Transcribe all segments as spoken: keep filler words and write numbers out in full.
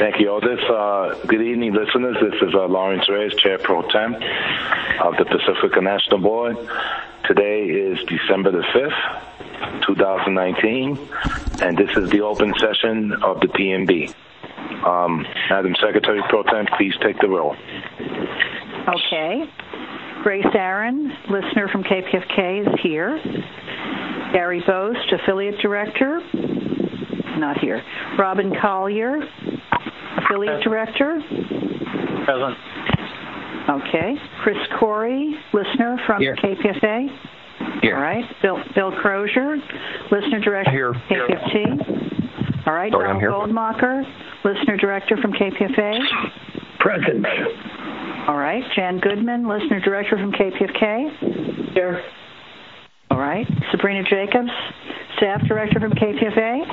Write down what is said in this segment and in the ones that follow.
Thank you, Otis. Uh, good evening, listeners. This is uh, Lawrence Reyes, Chair Pro Tem of the Pacifica National Board. Today is December the fifth, two thousand nineteen, and this is the open session of the P N B. Um, Madam Secretary Pro Tem, please take the roll. Okay. Grace Aaron, listener from K P F K, is here. Gary Boast, Affiliate Director, not here. Robin Collier, Affiliate Director. Present. Okay. Chris Corey, listener from Here. K P F A. Here. All right. Bill, Bill Crozier, listener director Here. from K P F T. All right. Sorry, I'm here. Donald Goldmacher, listener director from K P F A. Present. All right. Jan Goodman, listener director from K P F K. Here. All right. Sabrina Jacobs, staff director from K P F A.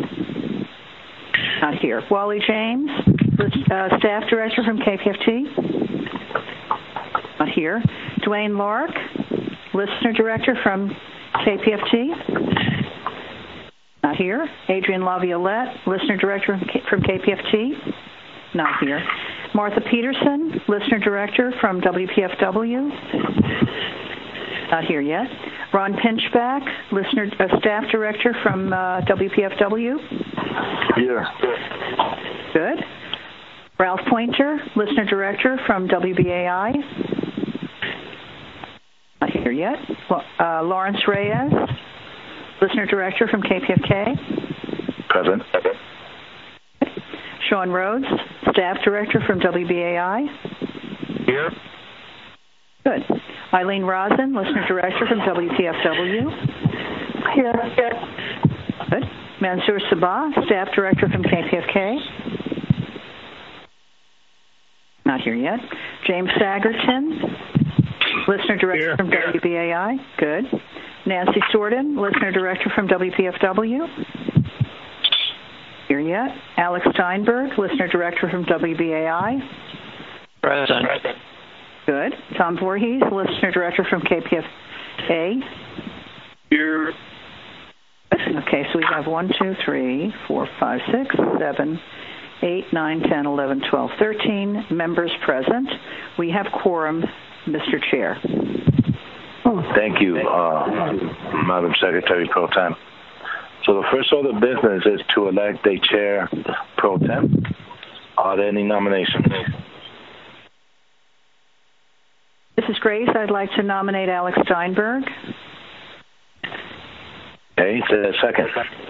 Not here. Wally James, uh, staff director from K P F T. Not here. Dwayne Lork, listener director from K P F T. Not here. Adrian Laviolette, listener director from K P F T. Not here. Martha Peterson, listener director from W P F W. Not here yet. Ron Pinchback, listener uh, staff director from uh, W P F W. Here. Good. Ralph Pointer, listener director from W B A I. Not here yet. Well, uh, Lawrence Reyes, listener director from K P F K. Present. Sean Rhodes, staff director from W B A I. Here. Good. Eileen Rosin, listener director from W P F W. Here. Here. Good. Mansour Sabah, staff director from K P F K. Not here yet. James Sagerton, listener director Here. from W B A I. Good. Nancy Sorden, listener director from W P F W. Here yet. Alex Steinberg, listener director from W B A I. Present. Good. Tom Voorhees, listener director from K P F A. Here. Okay, so we have one, two, three, four, five, six, seven, eight, nine, ten, eleven, twelve, thirteen members present. We have quorum, Mister Chair. Thank you, uh, Madam Secretary Pro Tem. So the first order of business is to elect a Chair Pro Tem. Are there any nominations? This is Grace. I'd like to nominate Alex Steinberg. Okay, is there a second?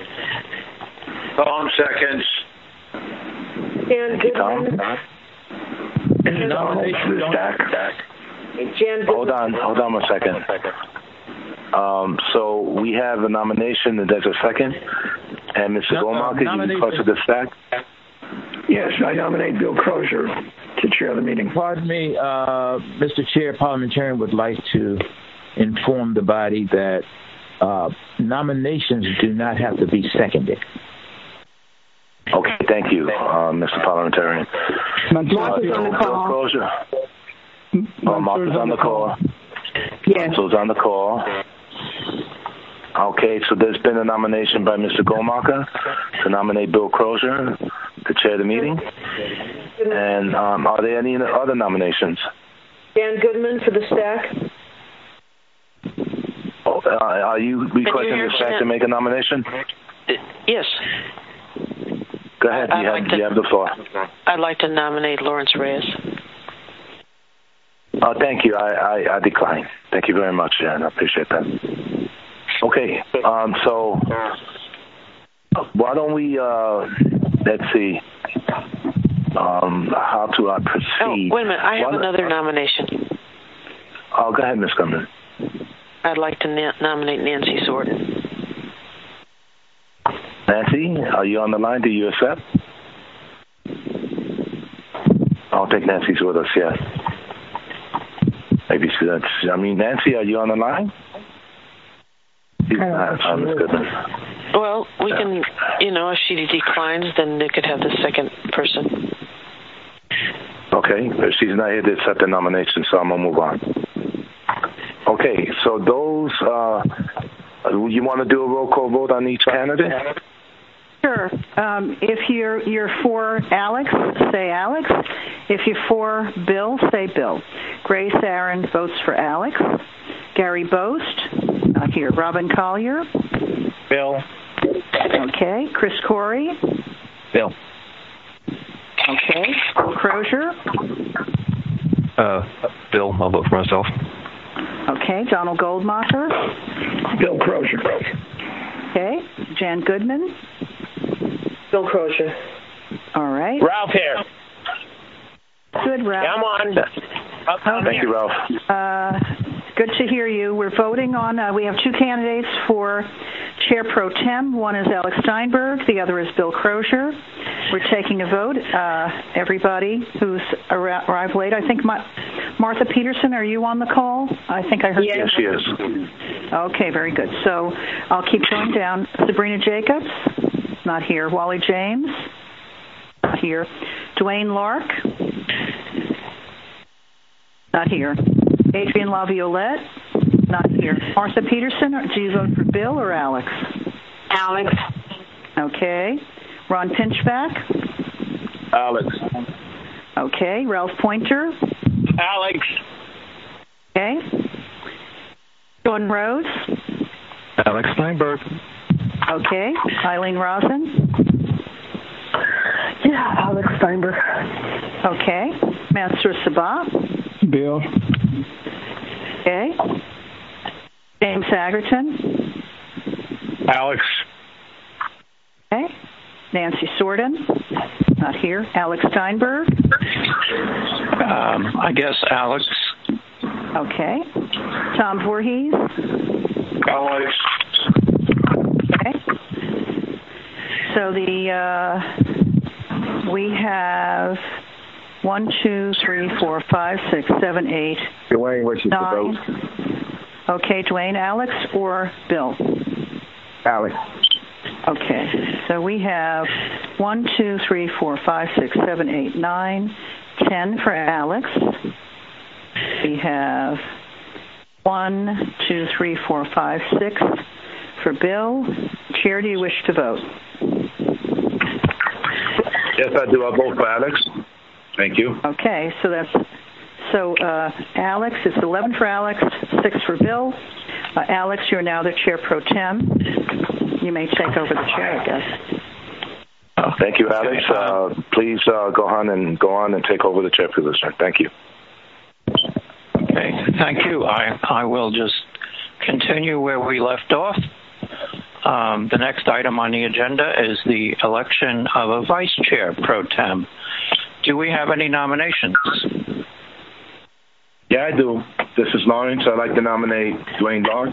Tom seconds. Thank you, Tom. Nomination. Stack. Hold on, hold on a second. Um, so we have a nomination, and there's a second. And Mister No, uh, Goldmacher, you requested the stack? Yes, I nominate Bill Crozier to chair the meeting. Pardon me, uh, Mister Chair, parliamentarian would like to inform the body that uh, nominations do not have to be seconded. Okay, thank you, uh, Mister Parliamentarian. Martha's on the Bill call. Crozier. Oh, Martha's on the call. Yes. Council's on the call. Okay, so there's been a nomination by Mister Goldmacher to nominate Bill Crozier to chair the meeting. And um, are there any other nominations? Dan Goodman for the stack. Oh, uh, are you requesting the stack to make a nomination? Uh, yes. Go ahead, you have, like to, you have the floor. I'd like to nominate Lawrence Reyes. Oh, thank you. I, I, I decline. Thank you very much, Jan. I appreciate that. Okay, um, so why don't we, uh, let's see, um, how to uh, proceed. Oh, wait a minute. I have One, another nomination. Oh, go ahead, Miz Goodman. I'd like to na- nominate Nancy Sorden. Nancy, are you on the line? Do you accept? I don't think Nancy's with us yet. Maybe she, that's, I mean, Nancy, are you on the line? She's not, uh, Miz Goodman. Well, we can, you know, if she declines, then they could have the second person. Okay, if she's not here to accept the nomination, so I'm going to move on. Okay, so those, uh, you want to do a roll call vote on each candidate? Sure. Sure. Um, if you're you're for Alex, say Alex. If you're for Bill, say Bill. Grace Aaron votes for Alex. Gary Boast, not here. Robin Collier. Bill. Okay. Chris Corey. Bill. Okay. Bill Crozier. Uh, Bill. I'll vote for myself. Okay. Donald Goldmacher. Bill Crozier. Okay. Jan Goodman. Bill Crozier. All right. Ralph here. Good, Ralph. Yeah, I'm on. Okay. Thank you, Ralph. Uh, good to hear you. We're voting on, uh, we have two candidates for Chair Pro Tem. One is Alex Steinberg. The other is Bill Crozier. We're taking a vote. Uh, everybody who's ar- arrived late, I think Ma- Martha Peterson, are you on the call? I think I heard Yes, she is. Okay, very good. So I'll keep going down. Sabrina Jacobs, not here. Wally James, not here. Dwayne Lark, not here. Adrienne LaViolette, not here. Martha Peterson, do you vote for Bill or Alex? Alex. Okay. Ron Pinchback? Alex. Okay. Ralph Pointer? Alex. Okay. Jordan Rose? Alex Steinberg. Okay. Eileen Rosen? Yeah, Alex Steinberg. Okay. Mansour Sabah? Bill. Okay. James Agerton? Alex. Okay. Nancy Sorden? Not here. Alex Steinberg? Um, I guess Alex. Okay. Tom Voorhees? Alex. Okay. So the uh, we have one, two, three, four, five, six, seven, eight, Dwayne wishes to nine. vote. Okay, Dwayne, Alex or Bill? Alex. Okay. So we have one, two, three, four, five, six, seven, eight, nine, ten for Alex. We have one, two, three, four, five, six for Bill. Chair, do you wish to vote? Yes, I do. I'll vote for Alex. Thank you. Okay, so that's so uh, Alex, it's eleven for Alex, six for Bill. Uh, Alex, you're now the Chair Pro Tem. You may take over the chair, I guess. Thank you, Alex. Uh, please uh, go on and go on and take over the chair position. Thank you. Okay, thank you. I, I will just continue where we left off. Um, the next item on the agenda is the election of a vice chair pro tem. Do we have any nominations? Yeah, I do. This is Lawrence. I'd like to nominate Dwayne Lark.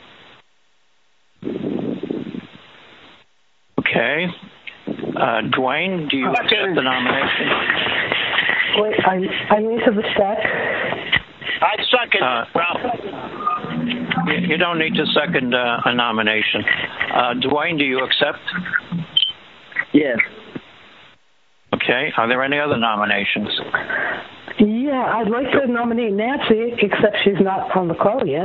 Okay. Uh, Dwayne, do you accept the nomination? Wait, I, I need to the stack. I second Uh, Ralph. You, you don't need to second uh, a nomination. Uh, Dwayne, do you accept? Yes. Okay. Are there any other nominations? Yeah, I'd like to nominate Nancy, except she's not on the call yet.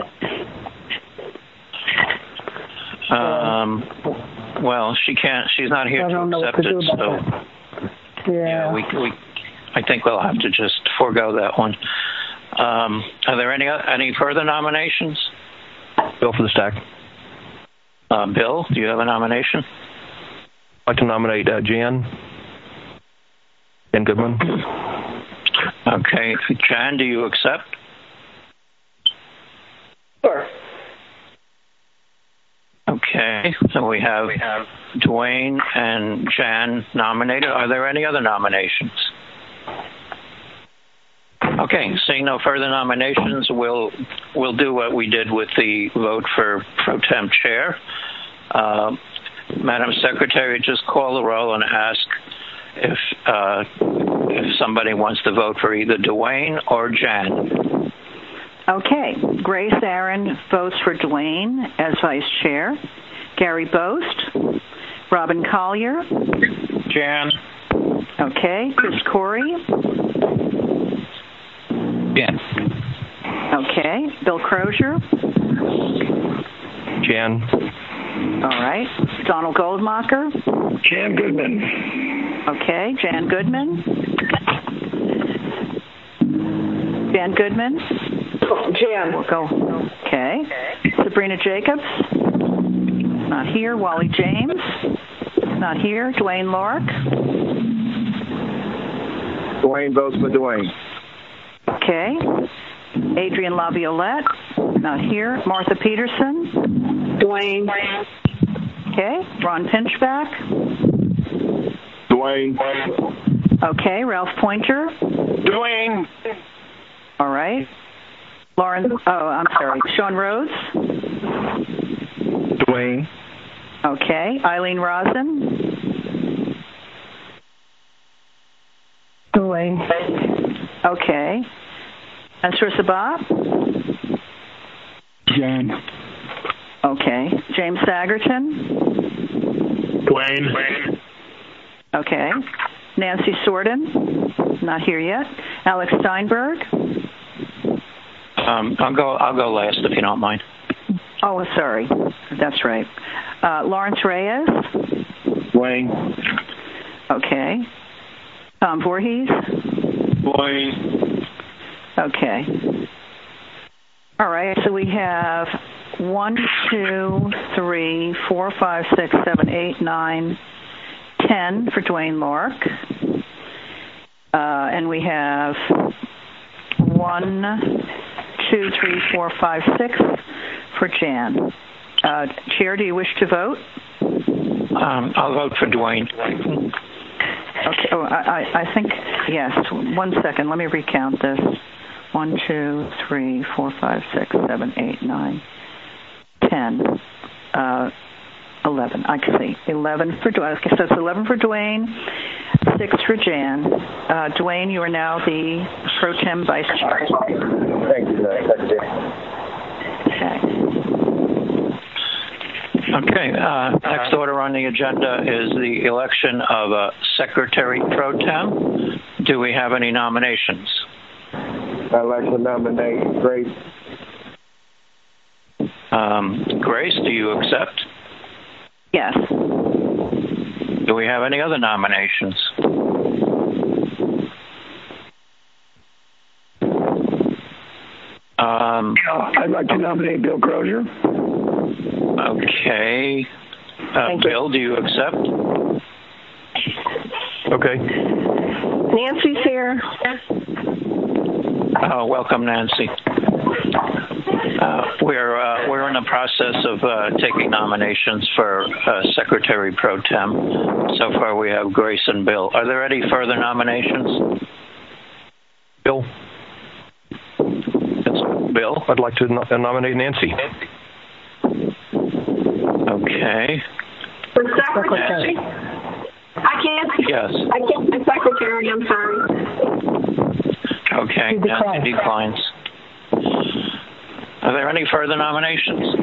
Um, well, she can't. She's not here I to don't know accept what to do it, about so that. Yeah. yeah, we, we. I think we'll have to just forego that one. Um, are there any any further nominations? Bill for the stack. Uh, Bill, do you have a nomination? I'd like to nominate uh, Jan. Jan Goodman. Okay. Jan, do you accept? Sure. Okay. So we have, we have Dwayne and Jan nominated. Are there any other nominations? Okay. Seeing no further nominations, we'll we'll do what we did with the vote for pro tem chair. Uh, Madam Secretary, just call the roll and ask if uh, if somebody wants to vote for either Dwayne or Jan. Okay. Grace Aaron votes for Dwayne as vice chair. Gary Boast. Robin Collier. Jan. Okay. Chris Corey. Jan. Okay. Bill Crozier. Jan. All right. Donald Goldmacher. Jan Goodman. Okay, Jan Goodman. Jan Goodman. Jan. We'll go. Okay. Sabrina Jacobs. Not here. Wally James. Not here. Dwayne Lork. Dwayne votes for Dwayne. Okay. Adrian Laviolette. Not here. Martha Peterson. Dwayne. Okay. Ron Pinchback. Dwayne. Okay. Ralph Pointer. Dwayne. All right. Lauren. Oh, I'm sorry. Sean Rhodes. Dwayne. Okay. Eileen Rosen. Dwayne. Okay. Answer Sabat. Jan. Okay. James Sagerton. Dwayne. Okay. Nancy Sorden. Not here yet. Alex Steinberg. Um, I'll go. I'll go last if you don't mind. Oh, sorry. That's right. Uh, Lawrence Reyes. Dwayne. Okay. Tom Voorhees. Dwayne. Okay. All right. So we have one, two, three, four, five, six, seven, eight, nine, ten for Dwayne Lork. Uh, and we have one, two, three, four, five, six for Jan. Uh, Chair, do you wish to vote? Um, I'll vote for Dwayne. Okay. Oh, I, I, I think, yes. One second. Let me recount this. One, two, three, four, five, six, seven, eight, nine, ten, uh, eleven. I can see. eleven for Dwayne. Okay, so it's eleven for Dwayne, six for Jan. Uh, Dwayne, you are now the pro tem vice chair. Thank you, Secretary. Okay. Okay. Uh, next order on the agenda is the election of a secretary pro tem. Do we have any nominations? I'd like to nominate Grace. Um, Grace, do you accept? Yes. Do we have any other nominations? Um, I'd like to nominate Bill Crozier. Okay. Uh, Bill, do you accept? Okay. Nancy's here. Uh, welcome, Nancy. Uh, we're uh, we're in the process of uh, taking nominations for uh, Secretary Pro Tem. So far, we have Grace and Bill. Are there any further nominations? Bill. It's Bill. I'd like to no- nominate Nancy. Okay. For secretary. I can't. Yes. I can't be secretary. I'm sorry. Okay. Nancy declines. Are there any further nominations?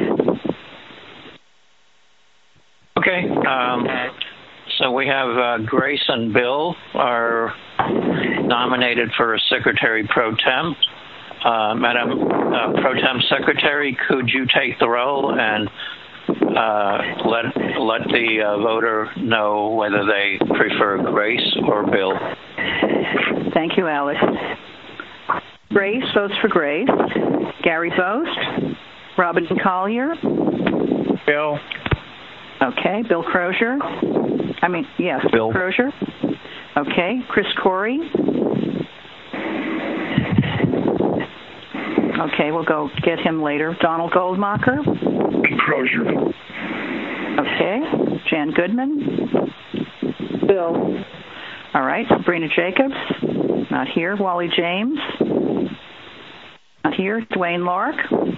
Okay. Um, so we have uh, Grace and Bill are nominated for a Secretary Pro Tem. Uh, Madam uh, Pro Tem Secretary, could you take the role and uh, let let the uh, voter know whether they prefer Grace or Bill? Thank you, Alex. Grace votes for Grace. Gary Boast. Robin Collier. Bill. Okay. Bill Crozier. I mean, yes, Bill. Crozier. Okay. Chris Corey. Okay, we'll go get him later. Donald Goldmacher. Crozier. Okay. Jan Goodman. Bill. All right. Sabrina Jacobs. Not here. Wally James. Not here. Dwayne Lork.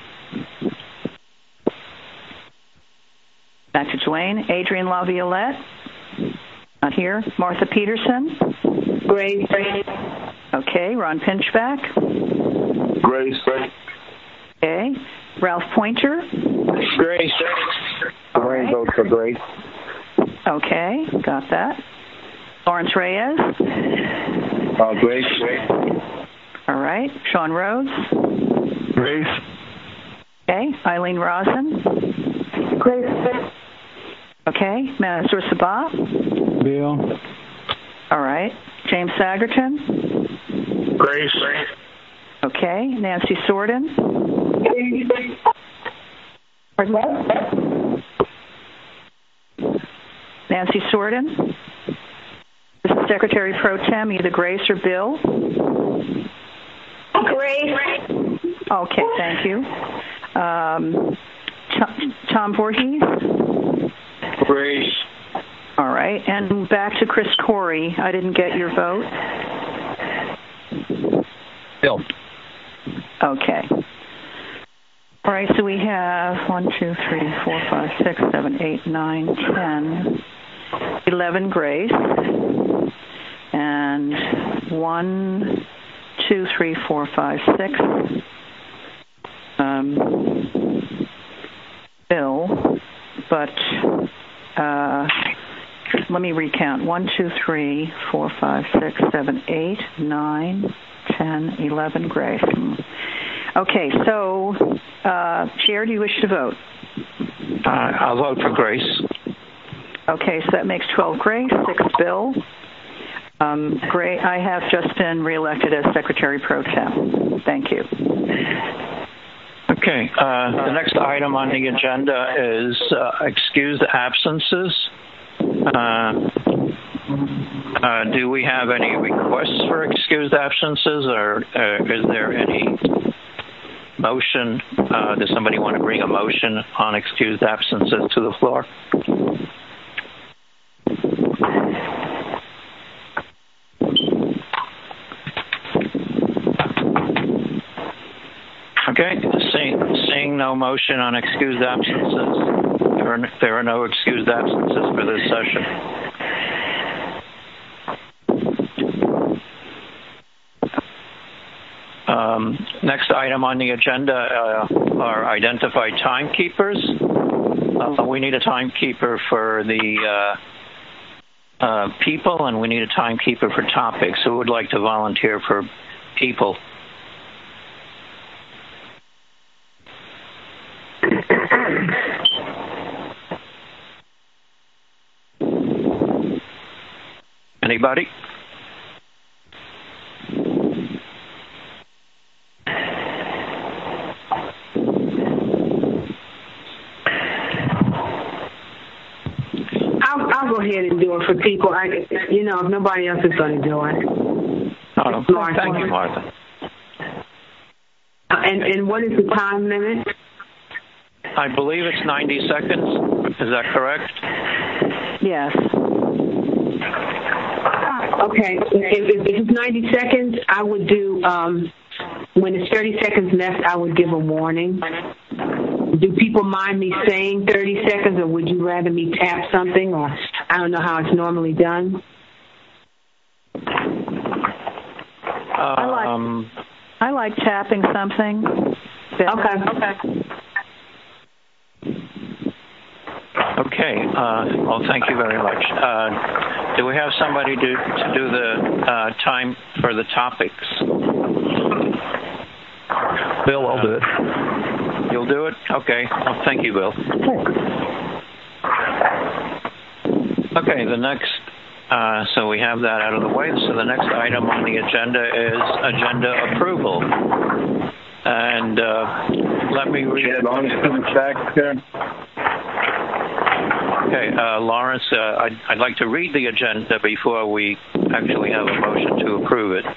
Back to Dwayne. Adrian Laviolette. Not here. Martha Peterson. Grace. Okay. Ron Pinchback. Grace. Okay. Ralph Pointer. Grace. Dwayne votes for Grace. Okay. Got that. Lawrence Reyes. Uh, Grace. All right. Sean Rhodes. Grace. Okay. Eileen Rosen. Grace. Okay. Mansour Sabah. Bill. All right. James Sagerton? Grace. Okay. Nancy Sorden? Pardon what? Nancy Sorden? This is Secretary Pro Tem, either Grace or Bill. Grace. Okay, thank you. Um, Tom, Tom Voorhees? Grace. All right, and back to Chris Corey. I didn't get your vote. Bill. Okay. All right, so we have one, two, three, four, five, six, seven, eight, nine, ten, eleven Grace, and one, two, three, four, five, six, um, Bill, but uh, let me recount. One, two, three, four, five, six, seven, eight, nine, ten, eleven Grace. Okay, so, uh, Chair, do you wish to vote? Uh, I'll vote for Grace. Okay, so that makes twelve Grace, six Bill. Um, Gray, I have just been reelected as Secretary Pro Tem. Thank you. Okay, uh, the next item on the agenda is uh, excused absences. Uh, uh, do we have any requests for excused absences, or uh, is there any motion? Uh, does somebody want to bring a motion on excused absences to the floor? Okay, seeing, seeing no motion on excused absences, there are, there are no excused absences for this session. Um, next item on the agenda uh, are identified timekeepers. Uh, we need a timekeeper for the uh, uh, people, and we need a timekeeper for topics. Who would like to volunteer for people? Anybody? I'll, I'll go ahead and do it for people. I, you know, if nobody else is going to do it. Oh, thank you, Martha. Uh, and, and what is the time limit? I believe it's ninety seconds. Is that correct? Yes. Okay. If, if it's ninety seconds, I would do, um, when it's thirty seconds left, I would give a warning. Do people mind me saying thirty seconds, or would you rather me tap something, or I don't know how it's normally done? Um, I like, I like tapping something. Okay. Okay. Okay. Uh, well, thank you very much. Uh, do we have somebody to, to do the uh, time for the topics? Bill, I'll do it. You'll do it? Okay. Well, thank you, Bill. Okay, the next, uh, so we have that out of the way. So the next item on the agenda is agenda approval. And uh, let me read it. Okay, uh, Lawrence, uh, I'd, I'd like to read the agenda before we actually have a motion to approve it.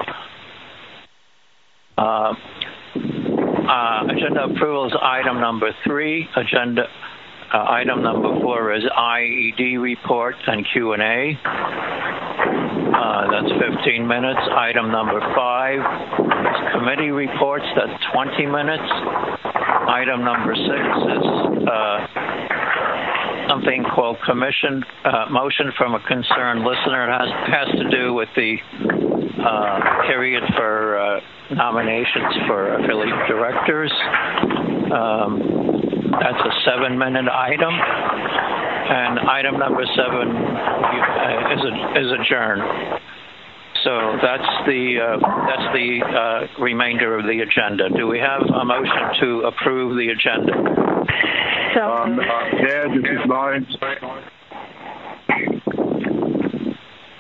Uh, uh, agenda approval is item number three. Agenda uh, item number four is I E D report and Q and A. Uh, that's fifteen minutes. Item number five is committee reports. That's twenty minutes. Item number six is uh, something called commission uh, motion from a concerned listener. It has, has to do with the uh, period for uh, nominations for affiliate directors. Um, that's a seven-minute item. And item number seven uh, is, a, is adjourned. So that's the uh, that's the uh, remainder of the agenda. Do we have a motion to approve the agenda? Um, uh, yeah, this is Lawrence.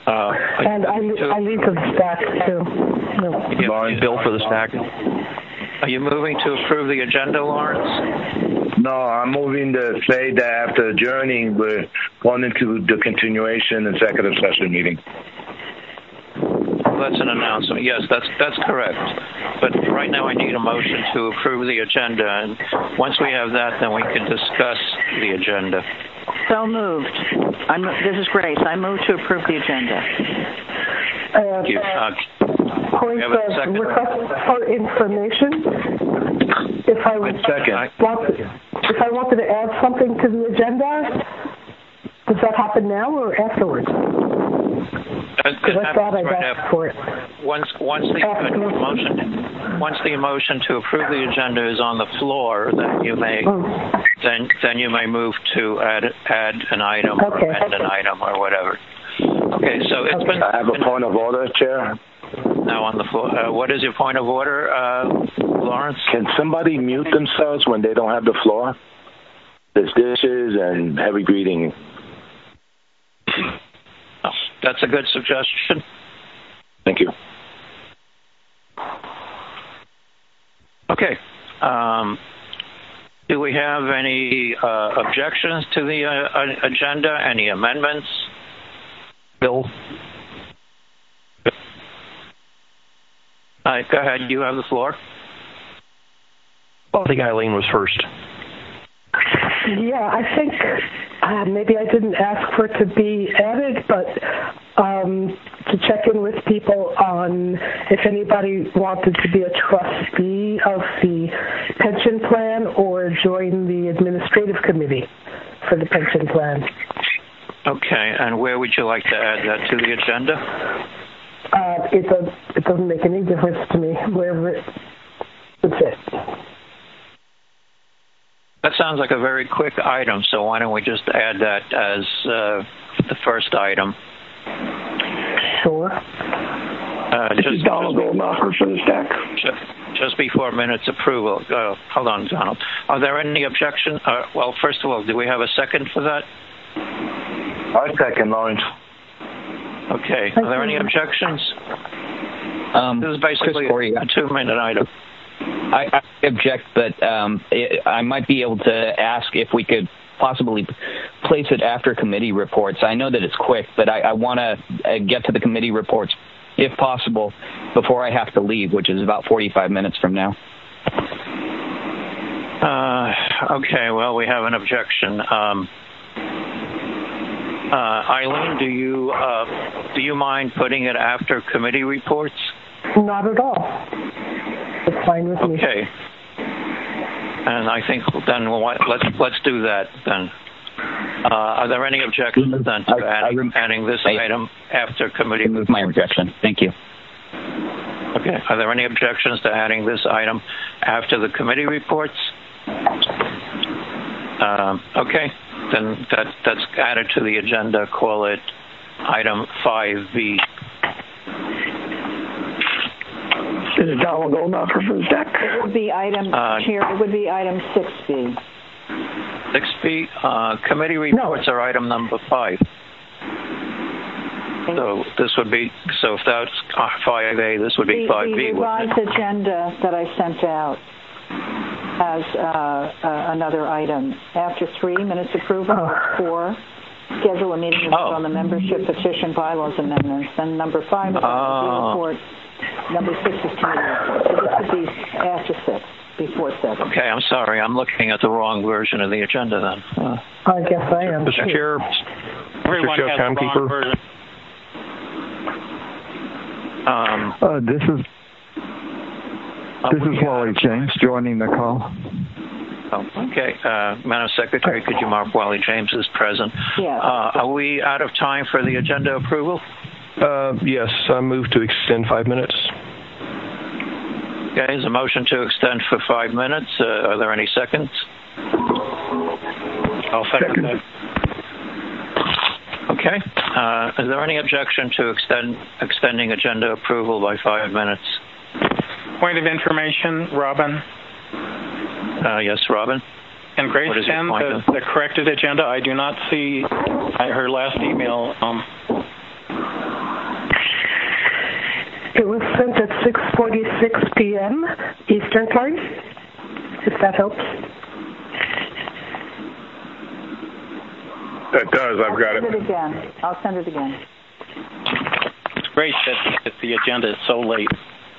Uh, and I, I leave for the stack, too. No. Yeah, Bill for the stack. Are you moving to approve the agenda, Lawrence? No, I'm moving to say that after adjourning, we're going into the continuation executive session meeting. That's an announcement. Yes, that's that's correct. But right now I need a motion to approve the agenda, and once we have that, then we can discuss the agenda. So moved. I'm, this is Grace. I move to approve the agenda. Uh, Thank you. Uh, point of request for information. If I, want, if I wanted to add something to the agenda, does that happen now or afterwards? Because I thought I'd right asked after. for it. Once, once the motion, once the motion to approve the agenda is on the floor, then you may, oh. then then you may move to add add an item okay. or add an item or whatever. Okay, so it's okay. been. I have a point of order, Chair. Now on the floor. Uh, what is your point of order, uh, Lawrence? Can somebody mute themselves when they don't have the floor? There's dishes and heavy breathing. Oh, that's a good suggestion. Thank you. Okay. Um, do we have any uh, objections to the uh, agenda? Any amendments? Bill? All right, go ahead. You have the floor. Well, I think Eileen was first. Yeah, I think uh, maybe I didn't ask for it to be added, but um, to check in with people on if anybody wanted to be a trustee of the pension plan or join the administrative committee for the pension plan. Okay, and where would you like to add that to the agenda? Uh, it, does, it doesn't make any difference to me, wherever it would fit. That sounds like a very quick item, so why don't we just add that as uh, the first item? Sure. Uh, this just, is Donald Goldmacher for the stack. Just, just before minutes approval. Uh, hold on, Donald. Are there any objections? Uh, well, first of all, do we have a second for that? I second, Lawrence. Okay. Are there any objections? Um, this is basically Corey, a two-minute item. I, I object, but um, it, I might be able to ask if we could possibly place it after committee reports. I know that it's quick, but I, I want to uh, get to the committee reports, if possible, before I have to leave, which is about forty-five minutes from now. Uh, okay, well, we have an objection. Um, uh, Eileen, do you uh, do you mind putting it after committee reports? Not at all. It's fine with me. Okay. And I think then we'll, let's let's do that then. Uh, are there any objections then to I, adding, I rem- adding this I, item after committee? Move my objection. Thank you. Okay. Are there any objections to adding this item after the committee reports? Um, okay. Then that that's added to the agenda. Call it item five B. This is Donald Goldmacher for the stack. It would be item, uh, Chair, it would be item six B. six B, uh, committee reports no. are item number five. So this would be, so if that's five A, this would be the, five B. The revised agenda that I sent out has uh, uh, another item. After three, minutes approval. Oh. Four, schedule a meeting Oh. on the membership petition bylaws amendments. Then number five is Oh. the report. Number six is committee report. So this would be after six, before seven. Okay, I'm sorry. I'm looking at the wrong version of the agenda then. Uh, I guess I am. Mister Chair, Everyone Mister has Chair, the wrong Timekeeper. version. um, Uh, this is uh, this we is Wally have- James joining the call. Oh, okay. Uh, Madam Secretary, could you mark Wally James as present? Yes. Uh, are we out of time for the agenda approval? Uh, yes, I move to extend five minutes. Okay, is a motion to extend for five minutes. Uh, are there any seconds? I'll second that. Okay. Uh, is there any objection to extend extending agenda approval by five minutes? Point of information, Robin. Uh, yes, Robin. And Grace What is your send point the, of- the corrected agenda. I do not see uh, her last email. Um, announcement at six forty-six p.m. Eastern Time, if that helps. That does. I've got it. I'll send it again. I'll send it again. It's great that, that the agenda is so late.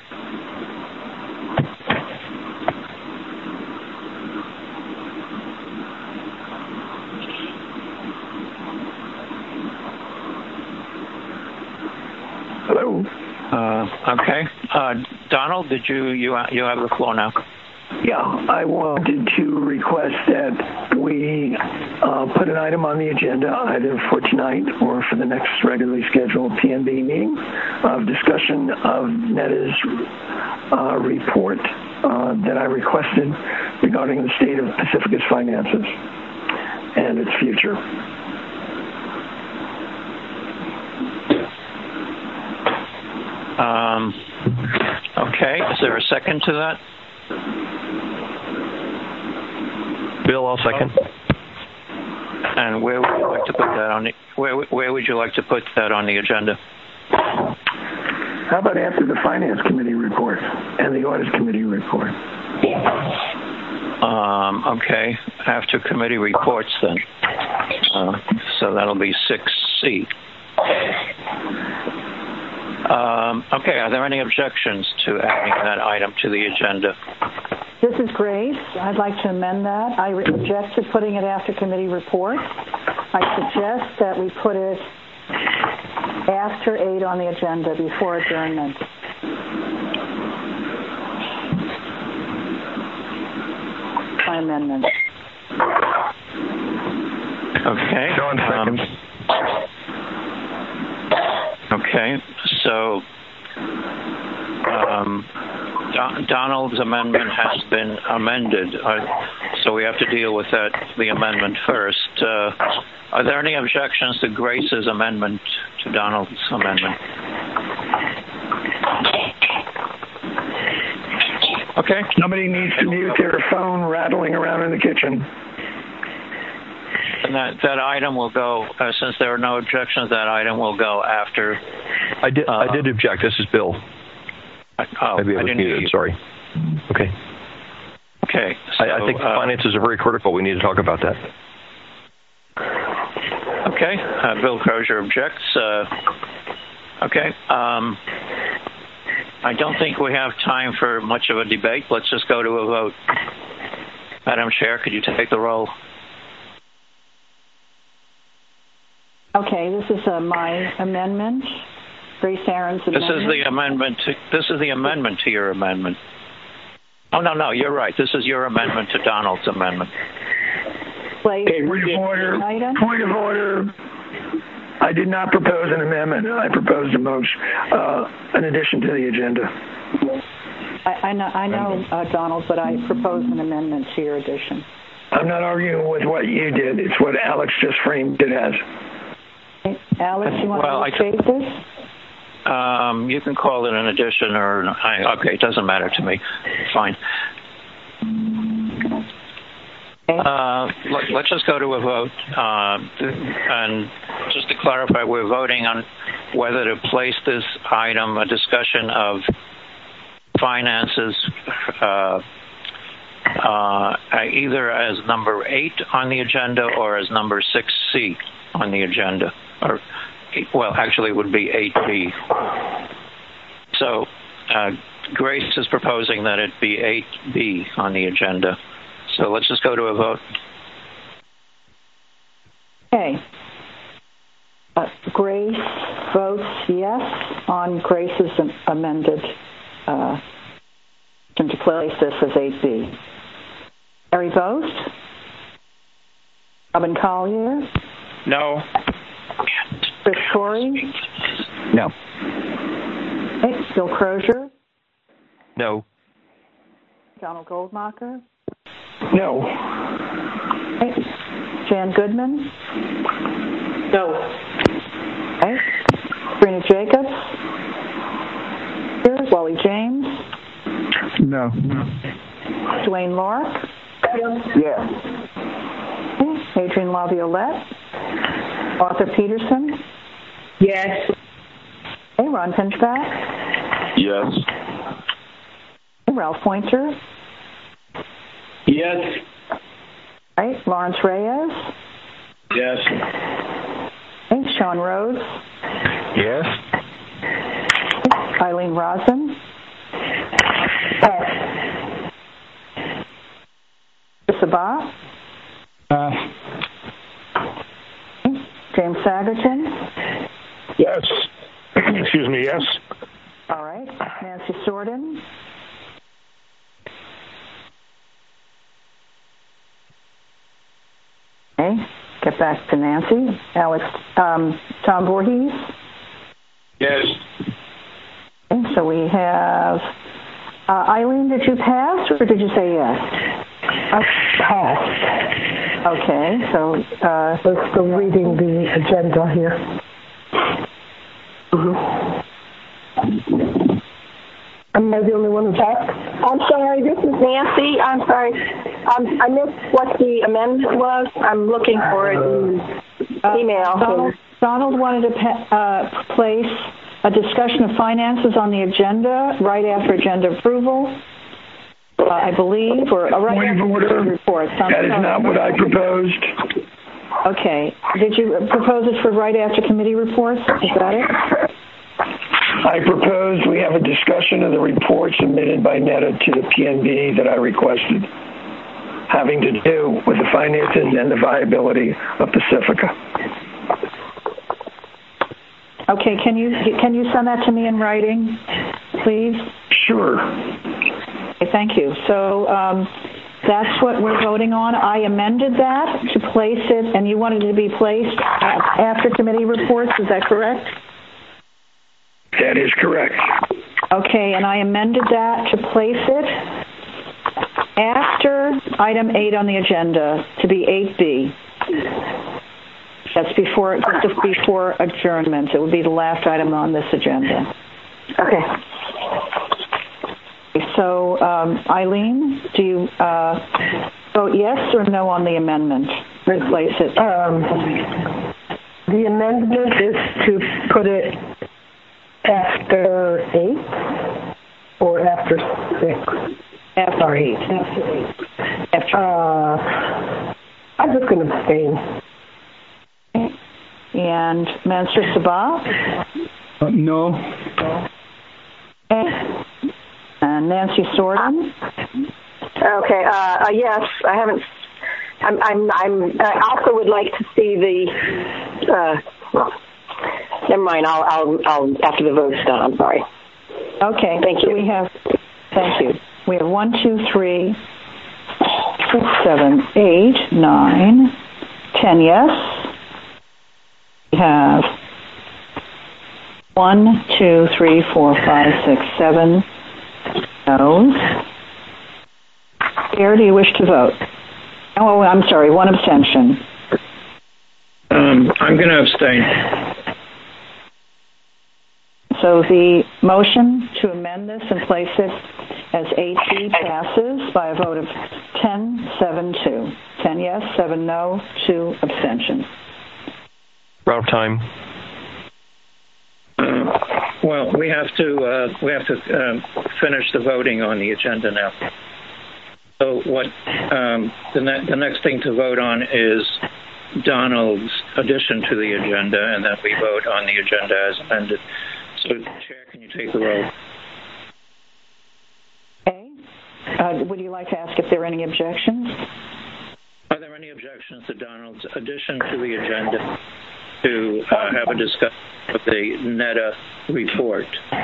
Hello. Uh, okay. Uh, Donald, did you, you, you have the floor now? Yeah, I wanted to request that we uh, put an item on the agenda either for tonight or for the next regularly scheduled P N B meeting of discussion of NEDA's uh, report uh, that I requested regarding the state of Pacifica's finances and its future. Um, okay, is there a second to that? Bill, I'll second. And where would you like to put that on the, where where would you like to put that on the agenda? How about after the Finance Committee report and the Audit Committee report? Um, okay, after committee reports then. Uh, so that'll be six C. Um, okay, are there any objections to adding that item to the agenda? This is Grace. I'd like to amend that. I object to putting it after committee report. I suggest that we put it after eight on the agenda, before adjournment. My amendment. Okay. John seconds. Um, okay, so um, Don- Donald's amendment has been amended, uh, so we have to deal with that, the amendment first. Uh, are there any objections to Grace's amendment to Donald's amendment? Okay. Somebody needs to mute their phone rattling around in the kitchen. And that, that item will go, uh, since there are no objections, that item will go after. I did, uh, I did object. This is Bill. I, oh, Maybe I was I muted. Sorry. Okay. Okay. So, I, I think the uh, finances are very critical. We need to talk about that. Okay. Uh, Bill Crozier objects. Uh, okay. Um, I don't think we have time for much of a debate. Let's just go to a vote. Madam Chair, could you take the roll? Okay, this is uh, my amendment. Grace Aaron's amendment. This is the amendment. To, this is the amendment to your amendment. Oh no, no, you're right. This is your amendment to Donald's amendment. Place okay, point of order. Point of order. I did not propose an amendment. I proposed a motion, uh, an addition to the agenda. I, I know, I know uh, Donald, but I proposed an amendment to your addition. I'm not arguing with what you did. It's what Alex just framed it as. Alex, you want well, to restate this? Um, you can call it an addition or, I, okay, it doesn't matter to me. Fine. Okay. Uh, let, let's just go to a vote. Uh, and just to clarify, we're voting on whether to place this item, a discussion of finances, uh, uh, either as number eight on the agenda or as number six C on the agenda. Or, well, actually, it would be eight B. So, uh, Grace is proposing that it be eight B on the agenda. So let's just go to a vote. Okay. Uh, Grace votes yes on Grace's amended uh, to place this as eight B. Harry Vost? Robin Collier? No. Chris Corey? No. Okay. Bill Crozier? No. Donald Goldmacher? No. Okay. Jan Goodman? No. Okay. Sabrina Jacobs? Here. Wally James? No. Dwayne Lork? Yes. Okay. Adrienne LaViolette? Arthur Peterson? Yes. Okay. Ron Pinchback? Yes. Ralph Pointer? Yes. Right. Lawrence Reyes? Yes. Okay. Sean Rhodes? Yes. Eileen Rosen? Pass. Sabah? Pass. James Sagerton? Yes. Excuse me, yes. All right. Nancy Sorden? Okay. Get back to Nancy. Alex, um, Tom Voorhees? Yes. Okay, so we have uh, Eileen. Did you pass or did you say yes? I passed. Okay, so uh, we're still reading the agenda here. Mm-hmm. Am I the only one who passed? I'm sorry, this is Nancy. I'm sorry. Um, I missed what the amendment was. I'm looking for it in email. Uh, Donald, Donald wanted to pa- uh, place a discussion of finances on the agenda right after agenda approval, uh, I believe, or uh, right Point after of order. reports. I'm That is sorry. not what I proposed. Okay. Did you propose it for right after committee reports? Is that it? I proposed we have a discussion of the report submitted by NETA to the P N B that I requested, having to do with the finances and the viability of Pacifica. Okay, can you can you send that to me in writing, please? Sure. Okay, thank you. So um, that's what we're voting on. I amended that to place it, and you wanted it to be placed after committee reports. Is that correct? That is correct. Okay, and I amended that to place it after item eight on the agenda to be eight B. That's before just before adjournment. It would be the last item on this agenda. Okay. So, um, Eileen, do you uh, vote yes or no on the amendment? Replace it. Um, the amendment is to put it after eight or after six? After Sorry. eight. After eight. After. Uh, I'm just going to abstain. And Minister Sabah? Uh, no. Okay. And Nancy Sorden? Okay. Uh, uh, yes, I haven't. I'm. I'm. I'm. I also would like to see the. Uh, never mind. I'll. I'll. I'll. After the vote's done. I'm sorry. Okay. Thank you. So we have. Thank you. We have one, two, three, six, seven, eight, nine, ten. Yes. We have one, two, three, four, five, six, seven no's. Chair, do you wish to vote? Oh, I'm sorry, one abstention. Um, I'm going to abstain. So the motion to amend this and place it as eight B passes by a vote of ten, seven, two. ten yes, seven no, two abstentions. We're out of time. Uh, well, we have to uh, we have to um, finish the voting on the agenda now. So what um, the, ne- the next thing to vote on is Donald's addition to the agenda, and then we vote on the agenda as amended. So, Chair, can you take the roll? Okay. Uh, would you like to ask if there are any objections? Are there any objections to Donald's addition to the agenda to uh, have a discussion of the NETA report?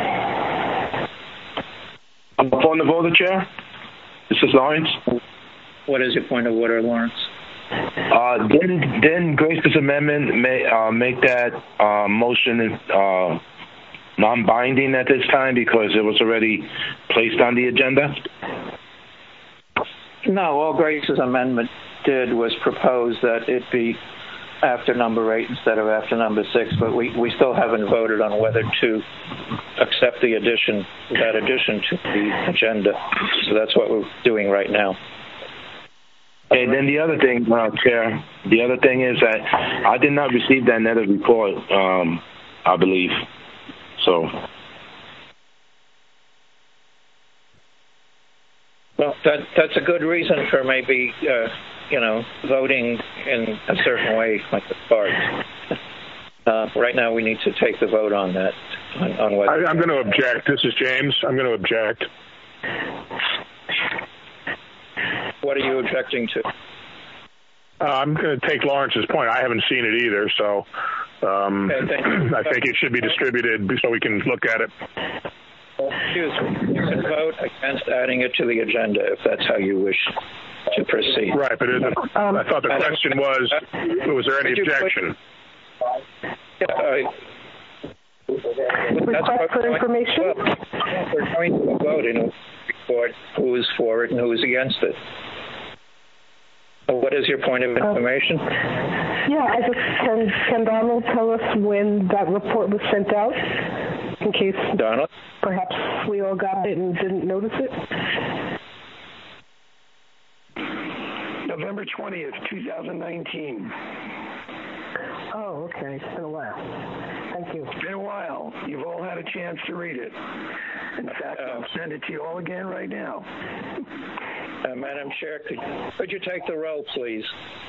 On the vote, Chair. This is Lawrence. What is your point of order, Lawrence? Uh, didn't, didn't Grace's amendment may, uh, make that uh, motion uh, non-binding at this time because it was already placed on the agenda? No, all Grace's amendment did was propose that it be after number eight instead of after number six, but we, we still haven't voted on whether to accept the addition, that addition to the agenda. So that's what we're doing right now. And then the other thing, uh, Chair, the other thing is that I did not receive that NETA report, um, I believe. So. that that's a good reason for maybe, uh, you know, voting in a certain way like the parts. Uh, right now, we need to take the vote on that. On, on what I, I'm going to object. This is James. I'm going to object. What are you objecting to? Uh, I'm going to take Lawrence's point. I haven't seen it either, so um, okay, I think it should be distributed so we can look at it. Excuse me. You can vote against adding it to the agenda if that's how you wish to proceed. Right, but it, um, I thought the question was, was there any objection? Yeah, I, Request for information? We're going to vote in report who is for it and who is against it. What is your point of information? Uh, yeah, I just, can, can Donald tell us when that report was sent out? In case Donald? Perhaps we all got it and didn't notice it? November twentieth, twenty nineteen. Oh, okay. It's been a while. Thank you. It's been a while. You've all had a chance to read it. In fact, uh, I'll send it to you all again right now. Uh, Madam Chair, could, could you take the roll, please?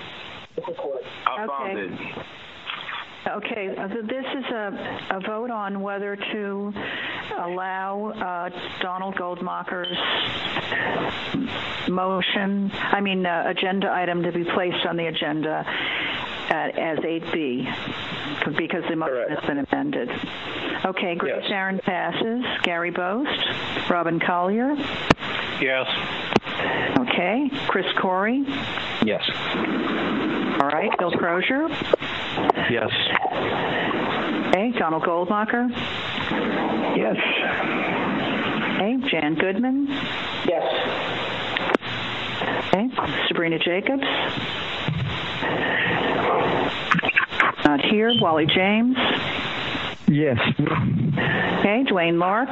I found it. Okay, uh, this is a, a vote on whether to allow uh, Donald Goldmacher's motion, I mean uh, agenda item to be placed on the agenda at, as eight B because the motion Correct. has been amended. Okay, Grace yes. Aaron passes. Gary Boast. Robin Collier. Yes. Okay, Chris Corey. Yes. All right, Bill Crozier. Yes. Okay, Donald Goldmacher. Yes. Okay, Jan Goodman. Yes. Okay, Sabrina Jacobs. Not here. Wally James. Yes. Okay, Dwayne Lark.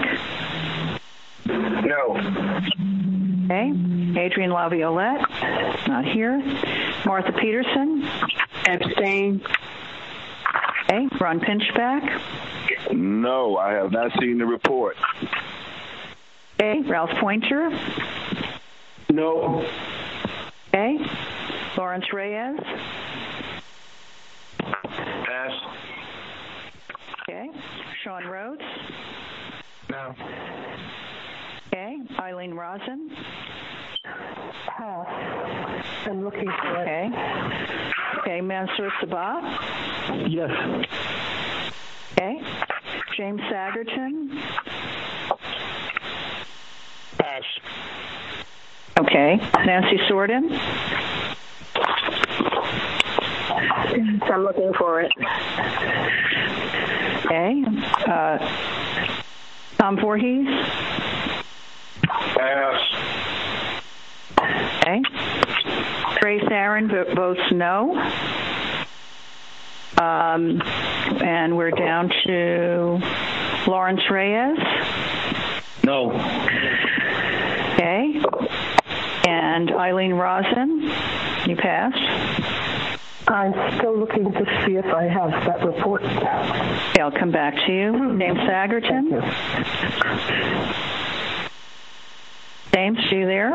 No. Okay, Adrian Laviolette. Not here. Martha Peterson. Abstain. Okay, Ron Pinchback. No, I have not seen the report. Okay, Ralph Pointer. No. Okay, Lawrence Reyes. Pass. Okay, Sean Rhodes. No. Okay, Eileen Rosen. Pass. I'm looking for okay. it. Okay, Mansour Sabah. Yes. Okay, James Sagerton. Pass. Okay, Nancy Sorden. I'm looking for it. Okay, uh, Tom Voorhees. Pass. Okay. Grace Aaron votes no. Um, and we're down to Lawrence Reyes. No. Okay. And Eileen Rosen. You passed. I'm still looking to see if I have that report. Okay, I'll come back to you. James Sagerton. James, are you there?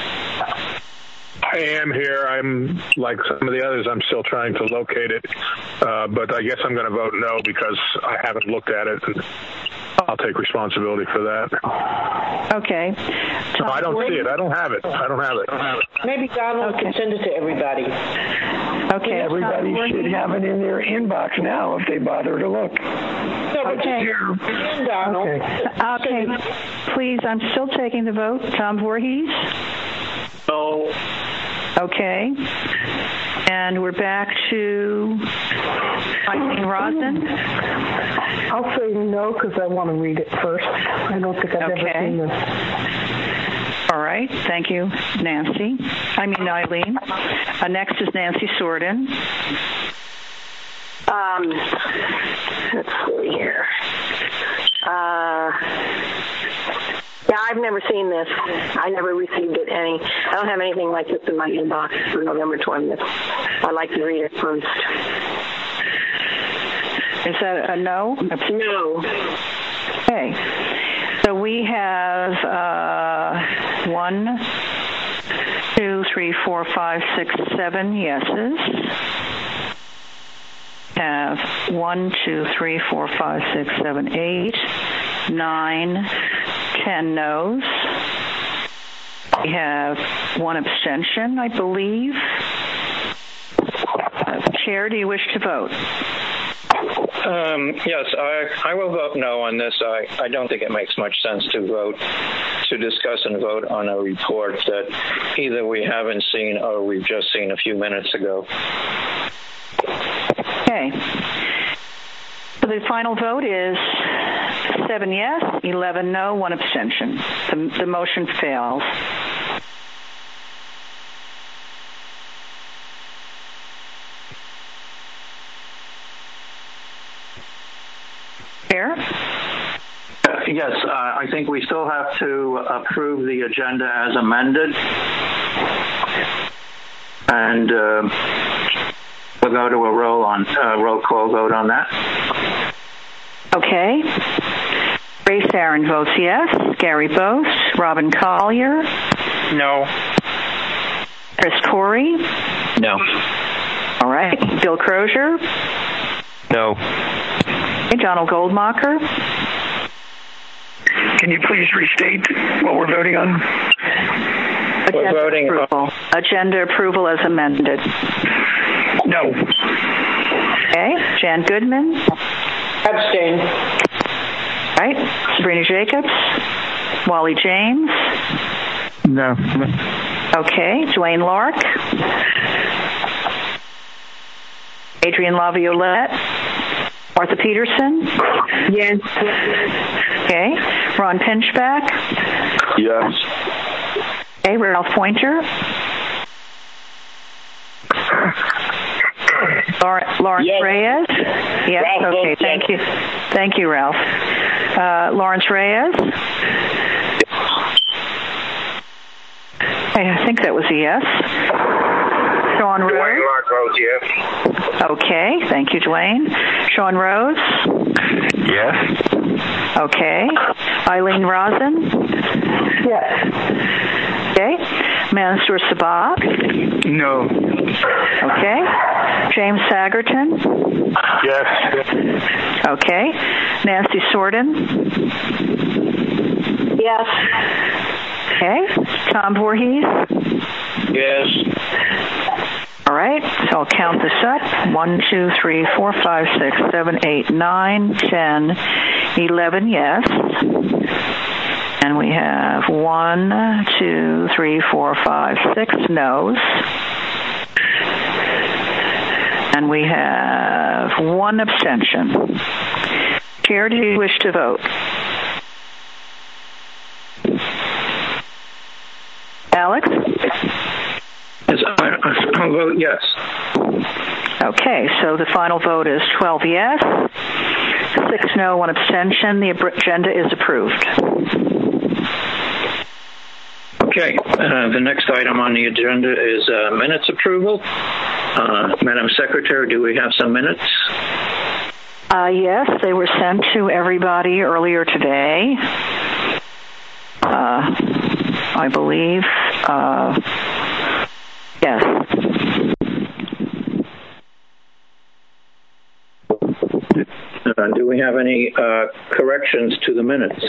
I am here. I'm like some of the others. I'm still trying to locate it, uh, but I guess I'm going to vote no because I haven't looked at it, and I'll take responsibility for that. Okay. No, I don't see it. I don't have it. I don't have it. I don't have it. Maybe Donald okay. can send it to everybody. Okay. Everybody should have it in their inbox now if they bother to look. No, but okay. Donald. Okay. okay. Please, I'm still taking the vote. Tom Voorhees. No. Okay. And we're back to Eileen Rosen. I'll say no because I want to read it first. I don't think I've okay. ever seen this. All right. Thank you, Nancy. I mean, Eileen. Uh, next is Nancy Sorden. Um, let's see here. Uh... Yeah, I've never seen this. I never received it any. I don't have anything like this in my inbox for November twentieth. I'd like to read it first. Is that a no? No. Okay. So we have uh, one, three, four, five, six, seven yeses. Have one, two, three, four, five, six, seven, eight, nine, ten noes. We have one abstention, I believe. Uh, Chair, do you wish to vote? Um, yes, I, I will vote no on this. I, I don't think it makes much sense to vote, to discuss and vote on a report that either we haven't seen or we've just seen a few minutes ago. Okay. So the final vote is seven yes, eleven no, one abstention. The, the motion fails. Chair? Uh, yes, uh, I think we still have to approve the agenda as amended. And uh, we'll go to a roll on uh, roll call vote on that. Okay. Grace Aaron votes yes. Gary Bose. Robin Collier. No. Chris Corey. No. All right. Bill Crozier. No. Okay. Donald Goldmacher. Can you please restate what we're voting on? Agenda we're voting approval. Agenda approval as amended. No. Okay. Jan Goodman. Abstain. Right. Sabrina Jacobs. Wally James. No. Okay. Dwayne Lark. Adrian Laviolette. Martha Peterson. Yes. Okay. Ron Pinchback. Yes. Okay. Ralph Pointer. Lawrence yes. Reyes. Yes. Ralph okay. votes Thank yes. you. Thank you, Ralph. Uh, Lawrence Reyes. I think that was a yes. Sean Rose. Dwayne Lark votes yes. Okay. Thank you, Dwayne. Sean Rose. Yes. Okay. Eileen Rosen. Yes. Okay. Mansour Sabah. No. Okay. James Sagerton. Yes. Okay. Nancy Sorden. Yes. Okay. Tom Voorhees. Yes. All right. So I'll count this up. One, two, three, four, five, six, seven, eight, nine, ten, eleven yes. And we have one, two, three, four, five, six no's. And we have one abstention. Chair, do you wish to vote? Alex? Yes, I'll vote yes. Okay, so the final vote is twelve yes, six no, one abstention. The agenda is approved. Okay, uh, the next item on the agenda is uh, minutes approval. Uh, Madam Secretary, do we have some minutes? Uh, yes, they were sent to everybody earlier today. Uh, I believe. Uh, yes. Uh, do we have any uh, corrections to the minutes?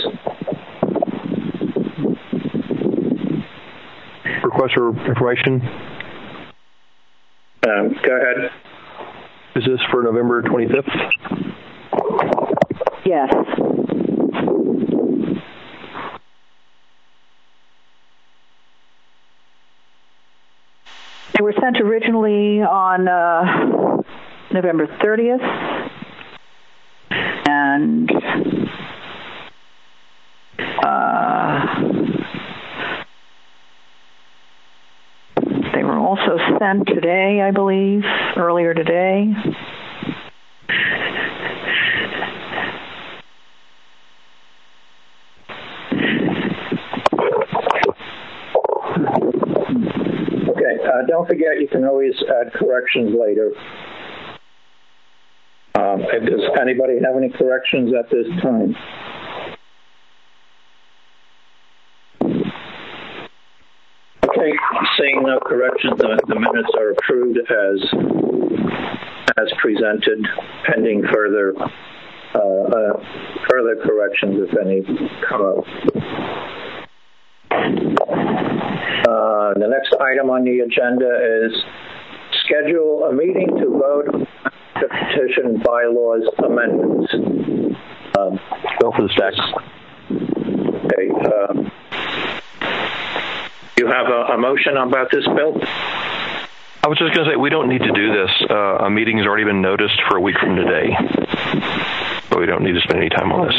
Request for information. Um, go ahead. Is this for November twenty-fifth? Yes. They were sent originally on uh, November thirtieth. And uh, they were also sent today, I believe, earlier today. Okay, uh, don't forget you can always add corrections later. Um, does anybody have any corrections at this time? Okay, seeing Seeing no corrections, the, the minutes are approved as as presented, pending further uh, uh, further corrections, if any, come up. Uh, the next item on the agenda is schedule a meeting to vote on the petition bylaws amendments. Um, Go for the stack. Okay. Um, you have a, a motion about this, Bill? I was just going to say, we don't need to do this. Uh, a meeting has already been noticed for a week from today. So we don't need to spend any time on this.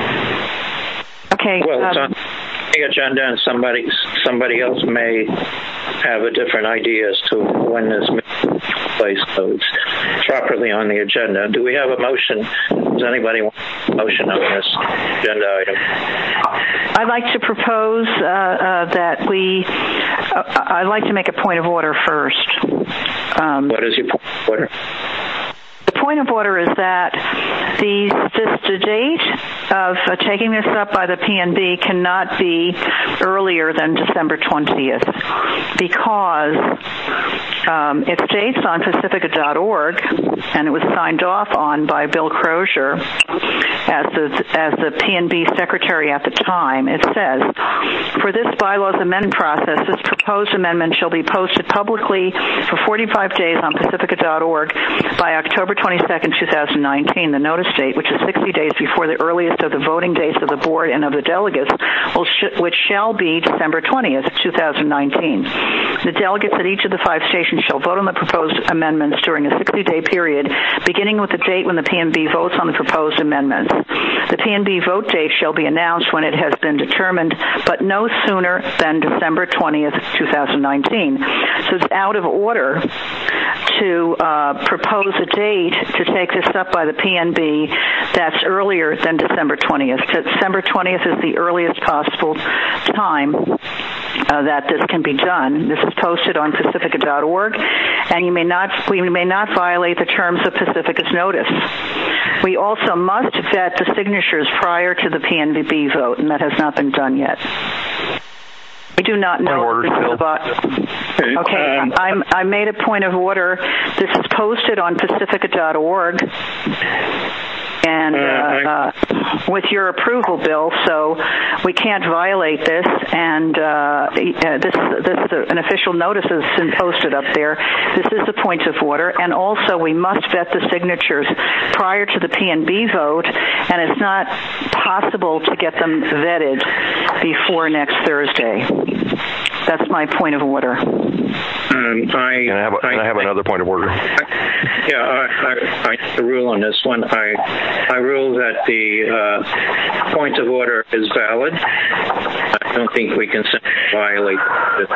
Okay. Well, it's um, on the agenda, and somebody somebody else may have a different idea as to when this meeting takes place, so it's properly on the agenda. Do we have a motion? Does anybody want a motion on this agenda item? I'd like to propose uh, uh, that we, uh, I'd like to make a point of order first. Um, what is your point of order? The point of order is that the, this, the date of uh, taking this up by the P N B cannot be earlier than December twentieth because um, it states on Pacifica dot org, and it was signed off on by Bill Crozier as the, as the P N B secretary at the time. It says, for this bylaws amendment process, this proposed amendment shall be posted publicly for forty-five days on Pacifica dot org by October twenty-second, twenty nineteen. The notice date, which is sixty days before the earliest of the voting dates of the board and of the delegates, will sh- which shall be December twentieth, twenty nineteen. The delegates at each of the five stations shall vote on the proposed amendments during a sixty-day period, beginning with the date when the P N B votes on the proposed amendments. The P N B vote date shall be announced when it has been determined, but no sooner than December twentieth, twenty nineteen. So it's out of order to uh, propose a date to take this up by the P N B that's earlier than December twentieth. December twentieth is the earliest possible time uh, that this can be done. This is posted on Pacifica dot org, and you may not, we may not violate the terms of Pacifica's notice. We also must vet the signatures prior to the P N B vote, and that has not been done yet. We do not know. Order, this is about, okay, um, I'm, I made a point of order. This is posted on Pacifica dot org. And uh, uh, with your approval, Bill, so we can't violate this. And uh, this, this is a, an official notice that's been posted up there. This is a point of order. And also, we must vet the signatures prior to the P N B vote, and it's not possible to get them vetted before next Thursday. That's my point of order. Um, I, and I have, a, I, and I have another point of order. I, yeah, I, I, I rule on this one. I I rule that the uh, point of order is valid. I don't think we can violate it.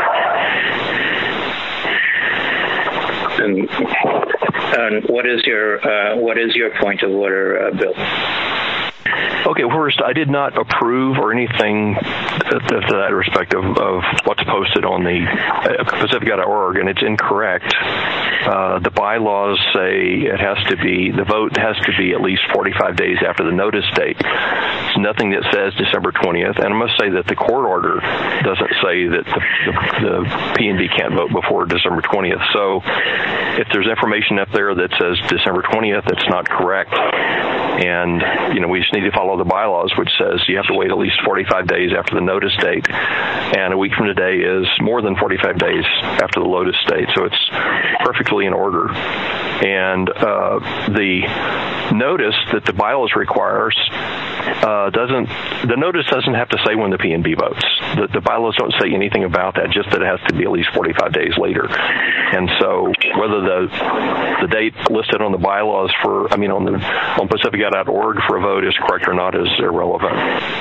And, and what is your uh, what is your point of order, uh, Bill? Okay, first, I did not approve or anything to, to that respect of, of what's posted on the uh, Pacifica dot org, and it's incorrect. Uh, the bylaws say it has to be, the vote has to be at least forty-five days after the notice date. It's nothing that says December twentieth, and I must say that the court order doesn't say that the, the, the P N B can't vote before December twentieth. So if there's information up there that says December twentieth, that's not correct. And, you know, we just need to follow the bylaws, which says you have to wait at least forty-five days after the notice date. And a week from today is more than forty-five days after the notice date. So it's perfectly in order. And uh, the notice that the bylaws requires uh, doesn't, the notice doesn't have to say when the P N B votes. The, the bylaws don't say anything about that, just that it has to be at least forty-five days later. And so whether the the date listed on the bylaws for, I mean, on the on Pacifica dot org for a vote is correct or not is irrelevant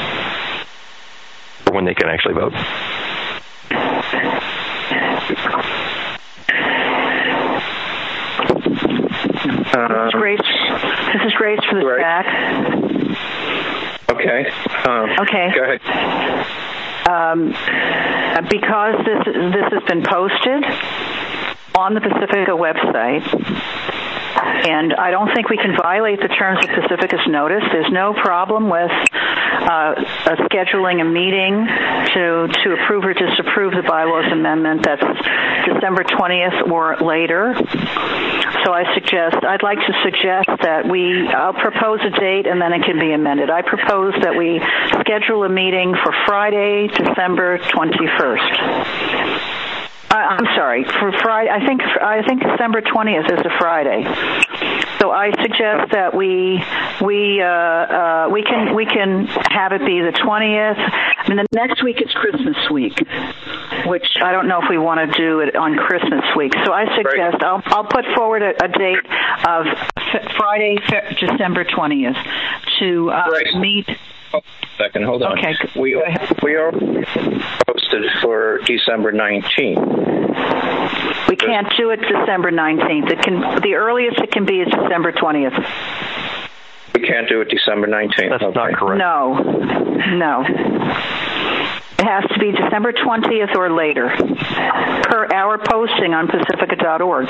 for when they can actually vote. Uh, this is Grace. This is Grace for the right. stack. Okay. Um, okay. Go ahead. Um, because this this has been posted on the Pacifica website, and I don't think we can violate the terms of Pacifica's notice. There's no problem with uh, uh, scheduling a meeting to, to approve or disapprove the bylaws amendment. That's December twentieth or later. So I suggest, I'd like to suggest that we, I'll propose a date and then it can be amended. I propose that we schedule a meeting for Friday, December twenty-first. Uh, I'm sorry, for Friday. I think I think December twentieth is a Friday. So I suggest that we we uh, uh, we can we can have it be the twentieth. I mean, the next week is Christmas week, which I don't know if we want to do it on Christmas week. So I suggest I'll I'll put forward a, a date of Friday, December twentieth, to uh, meet. Second, hold on. Okay. We we are posted for December nineteenth. We can't do it December nineteenth. It can the earliest it can be is December twentieth. We can't do it December nineteenth. That's okay. not correct. No, no. It has to be December twentieth or later, per our posting on Pacifica dot org.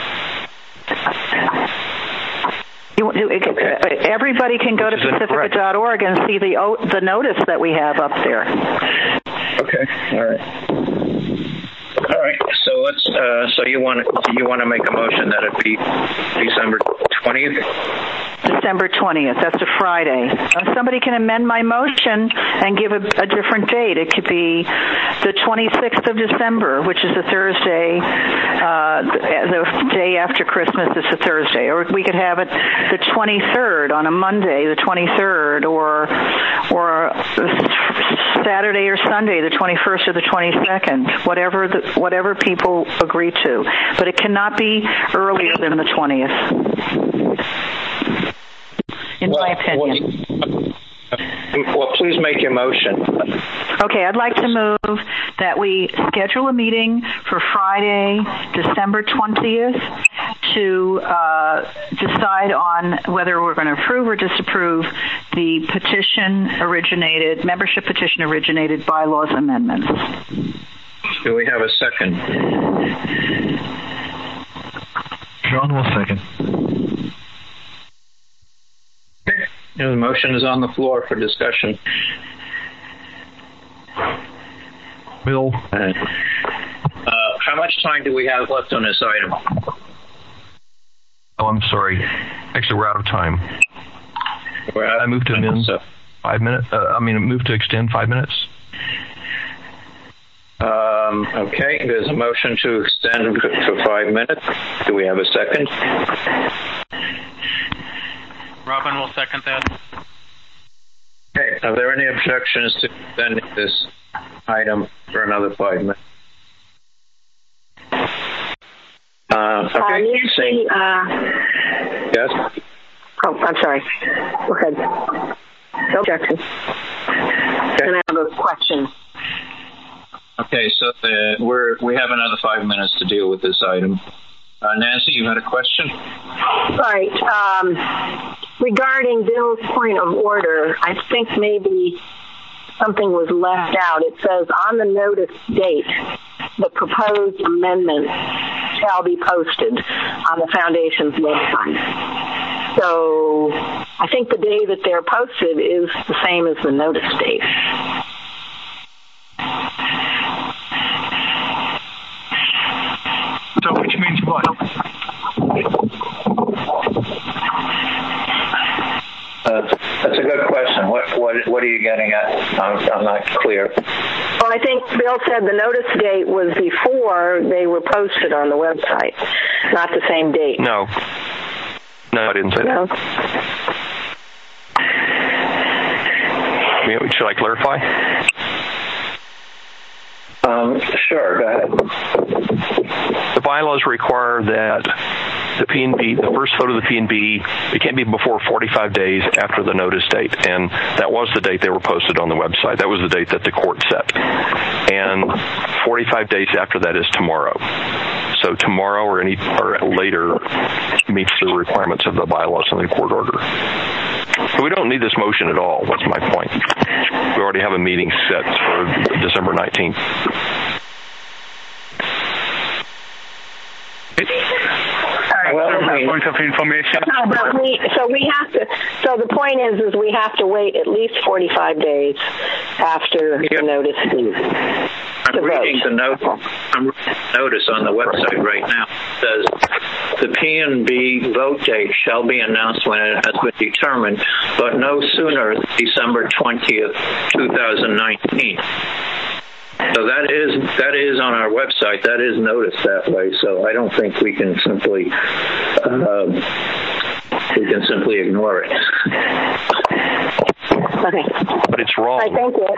You, okay. Everybody can go to Pacifica dot org and see the the notice that we have up there. Okay. All right. All right. So let's. Uh, so you want you want to make a motion that it be December twentieth? December twentieth. That's a Friday. Uh, somebody can amend my motion and give a, a different date. It could be the twenty-sixth of December, which is a Thursday. Uh, the, the day after Christmas is a Thursday. Or we could have it the twenty-third on a Monday, the twenty-third, or or Saturday or Sunday, the twenty-first or the twenty-second. Whatever the, whatever people agree to, but it cannot be earlier than the twentieth. In well, my opinion. Well, well, please make your motion. Okay, I'd like to move that we schedule a meeting for Friday, December twentieth, to uh, decide on whether we're going to approve or disapprove the petition originated, membership petition originated bylaws amendments. Do we have a second? John will second. The motion is on the floor for discussion. Bill. Uh, how much time do we have left on this item? Oh, I'm sorry. Actually, we're out of time. We're out I moved to amend so. five minutes. Uh, I mean, move to extend five minutes. Um, okay, there's a motion to extend for five minutes. Do we have a second? Robin will second that. Okay, are there any objections to extending this item for another five minutes? Uh, okay, uh, Nancy, uh, yes? Oh, I'm sorry. Go ahead. No objection. Okay. And I have a question. Okay, so the, we're, we have another five minutes to deal with this item. Uh, Nancy, you had a question? Right. Um, regarding Bill's point of order, I think maybe something was left out. It says, on the notice date, the proposed amendment shall be posted on the Foundation's website. So I think the day that they're posted is the same as the notice date. So which means what? Uh, that's a good question. What what what are you getting at? I'm, I'm not clear. Well, I think Bill said the notice date was before they were posted on the website, not the same date. No. No, I didn't say no. that. Should I clarify? Um, sure, go ahead. The bylaws require that the P and B, the first photo of the P and B, it can't be before forty-five days after the notice date, and that was the date they were posted on the website. That was the date that the court set. And forty-five days after that is tomorrow. So tomorrow or any or later meets the requirements of the bylaws and the court order. So we don't need this motion at all. That's my point. We already have a meeting set for December nineteenth. Well, we, point of information. No, but we, so we have to, so the point is, is we have to wait at least forty-five days after the notice due. I'm reading the note, I'm reading the notice on the website right now. It says, the P N B vote date shall be announced when it has been determined, but no sooner than December twentieth, twenty nineteen. So that is that is on our website. That is noticed that way. So I don't think we can simply uh, we can simply ignore it. Okay. But it's wrong. I thank you.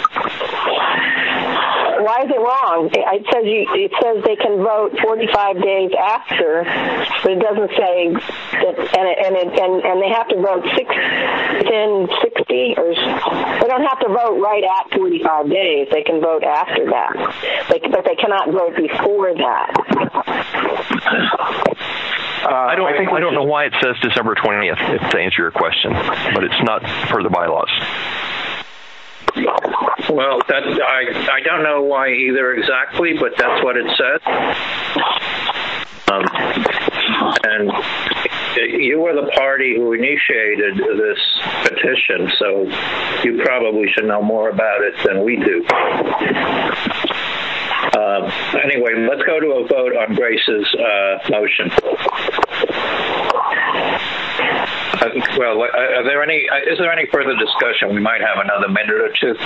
Why is it wrong? It says you. It says they can vote forty-five days after, but it doesn't say that. And it, and it, and and they have to vote six within sixty, or they don't have to vote right at forty-five days. They can vote after that, they, but they cannot vote before that. Uh, I don't. I, think I don't know why it says December twentieth. To answer your question, but it's not per the bylaws. Well, that I I don't know why either exactly, but that's what it says. Um, and you were the party who initiated this petition, so you probably should know more about it than we do. Uh, anyway, let's go to a vote on Grace's uh, motion. Uh, well, uh, are there any? Uh, is there any further discussion? We might have another minute or two.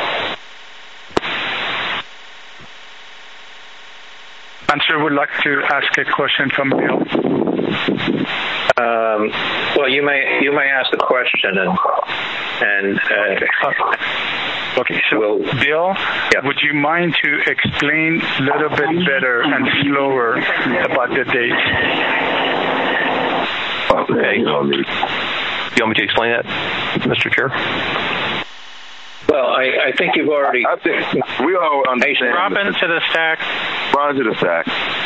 Answer would like to ask a question from Bill. Um, well, you may you may ask the question and and. Uh, okay, so we'll, Bill, yeah. Would you mind to explain a little bit better and slower about the date? Okay. You want me to explain that, Mister Chair? Well, I, I think you've already... I think we all understand. Robin to the stack. Robin to the stack.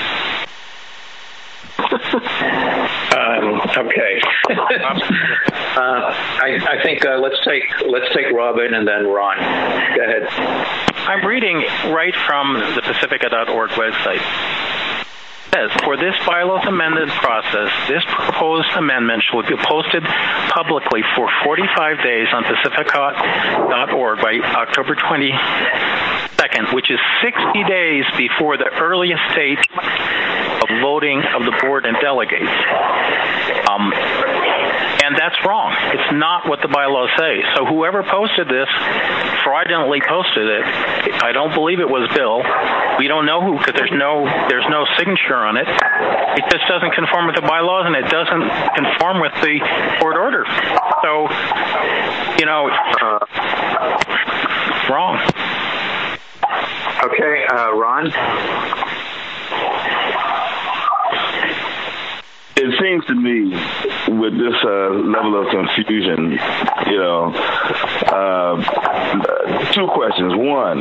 um, okay. uh, I, I think uh, let's take let's take Robin and then Ron. Go ahead. I'm reading right from the Pacifica dot org website. For this bylaws amendment process, this proposed amendment shall be posted publicly for forty-five days on Pacifica dot org by October twenty-second, which is sixty days before the earliest date of voting of the board and delegates. Um, and that's wrong. It's not what the bylaws say. So whoever posted this fraudulently posted it. I don't believe it was Bill. We don't know who, because there's no there's no signature on it. It just doesn't conform with the bylaws, and it doesn't conform with the court order. So, you know, uh, wrong. Okay, uh, Ron? It seems to me, with this uh, level of confusion, you know, uh, two questions. One,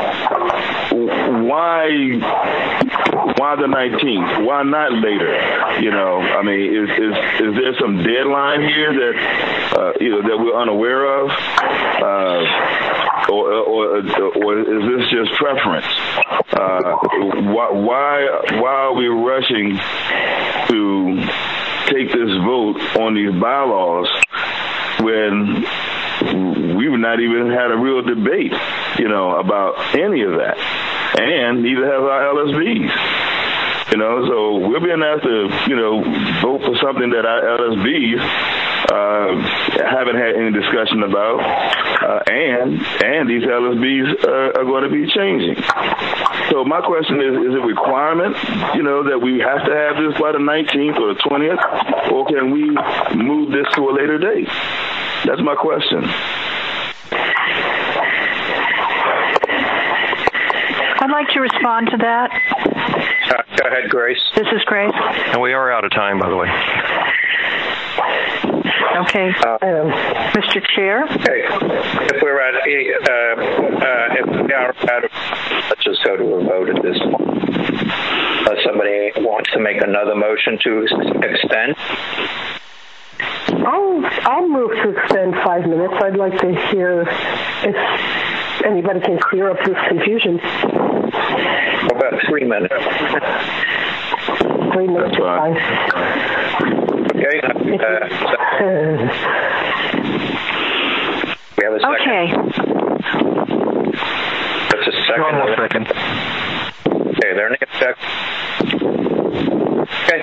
why why the nineteenth? Why not later? You know, I mean, is is is there some deadline here that uh, you know that we're unaware of, uh, or, or or is this just preference? Uh, why why why are we rushing to take this vote on these bylaws when we've not even had a real debate, you know, about any of that, and neither have our L S Bs. You know, so we're being asked to, you know, vote for something that our L S Bs uh, haven't had any discussion about, uh, and and these L S Bs uh, are going to be changing. So my question is, is it a requirement, you know, that we have to have this by the nineteenth or the twentieth, or can we move this to a later date? That's my question. I'd like to respond to that. Uh, go ahead, Grace. This is Grace. And we are out of time, by the way. Okay. Uh, Mister Chair? Okay. If we're at, uh, uh, if we are out of, let's just go to a vote at this point. Unless somebody wants to make another motion to extend. I'll, I'll move to extend five minutes. I'd like to hear if anybody can clear up this confusion. About three minutes. Three minutes is fine. Okay. Uh, we have a second. Okay. That's a second. One more second. Okay, there, Nick. Check. Okay.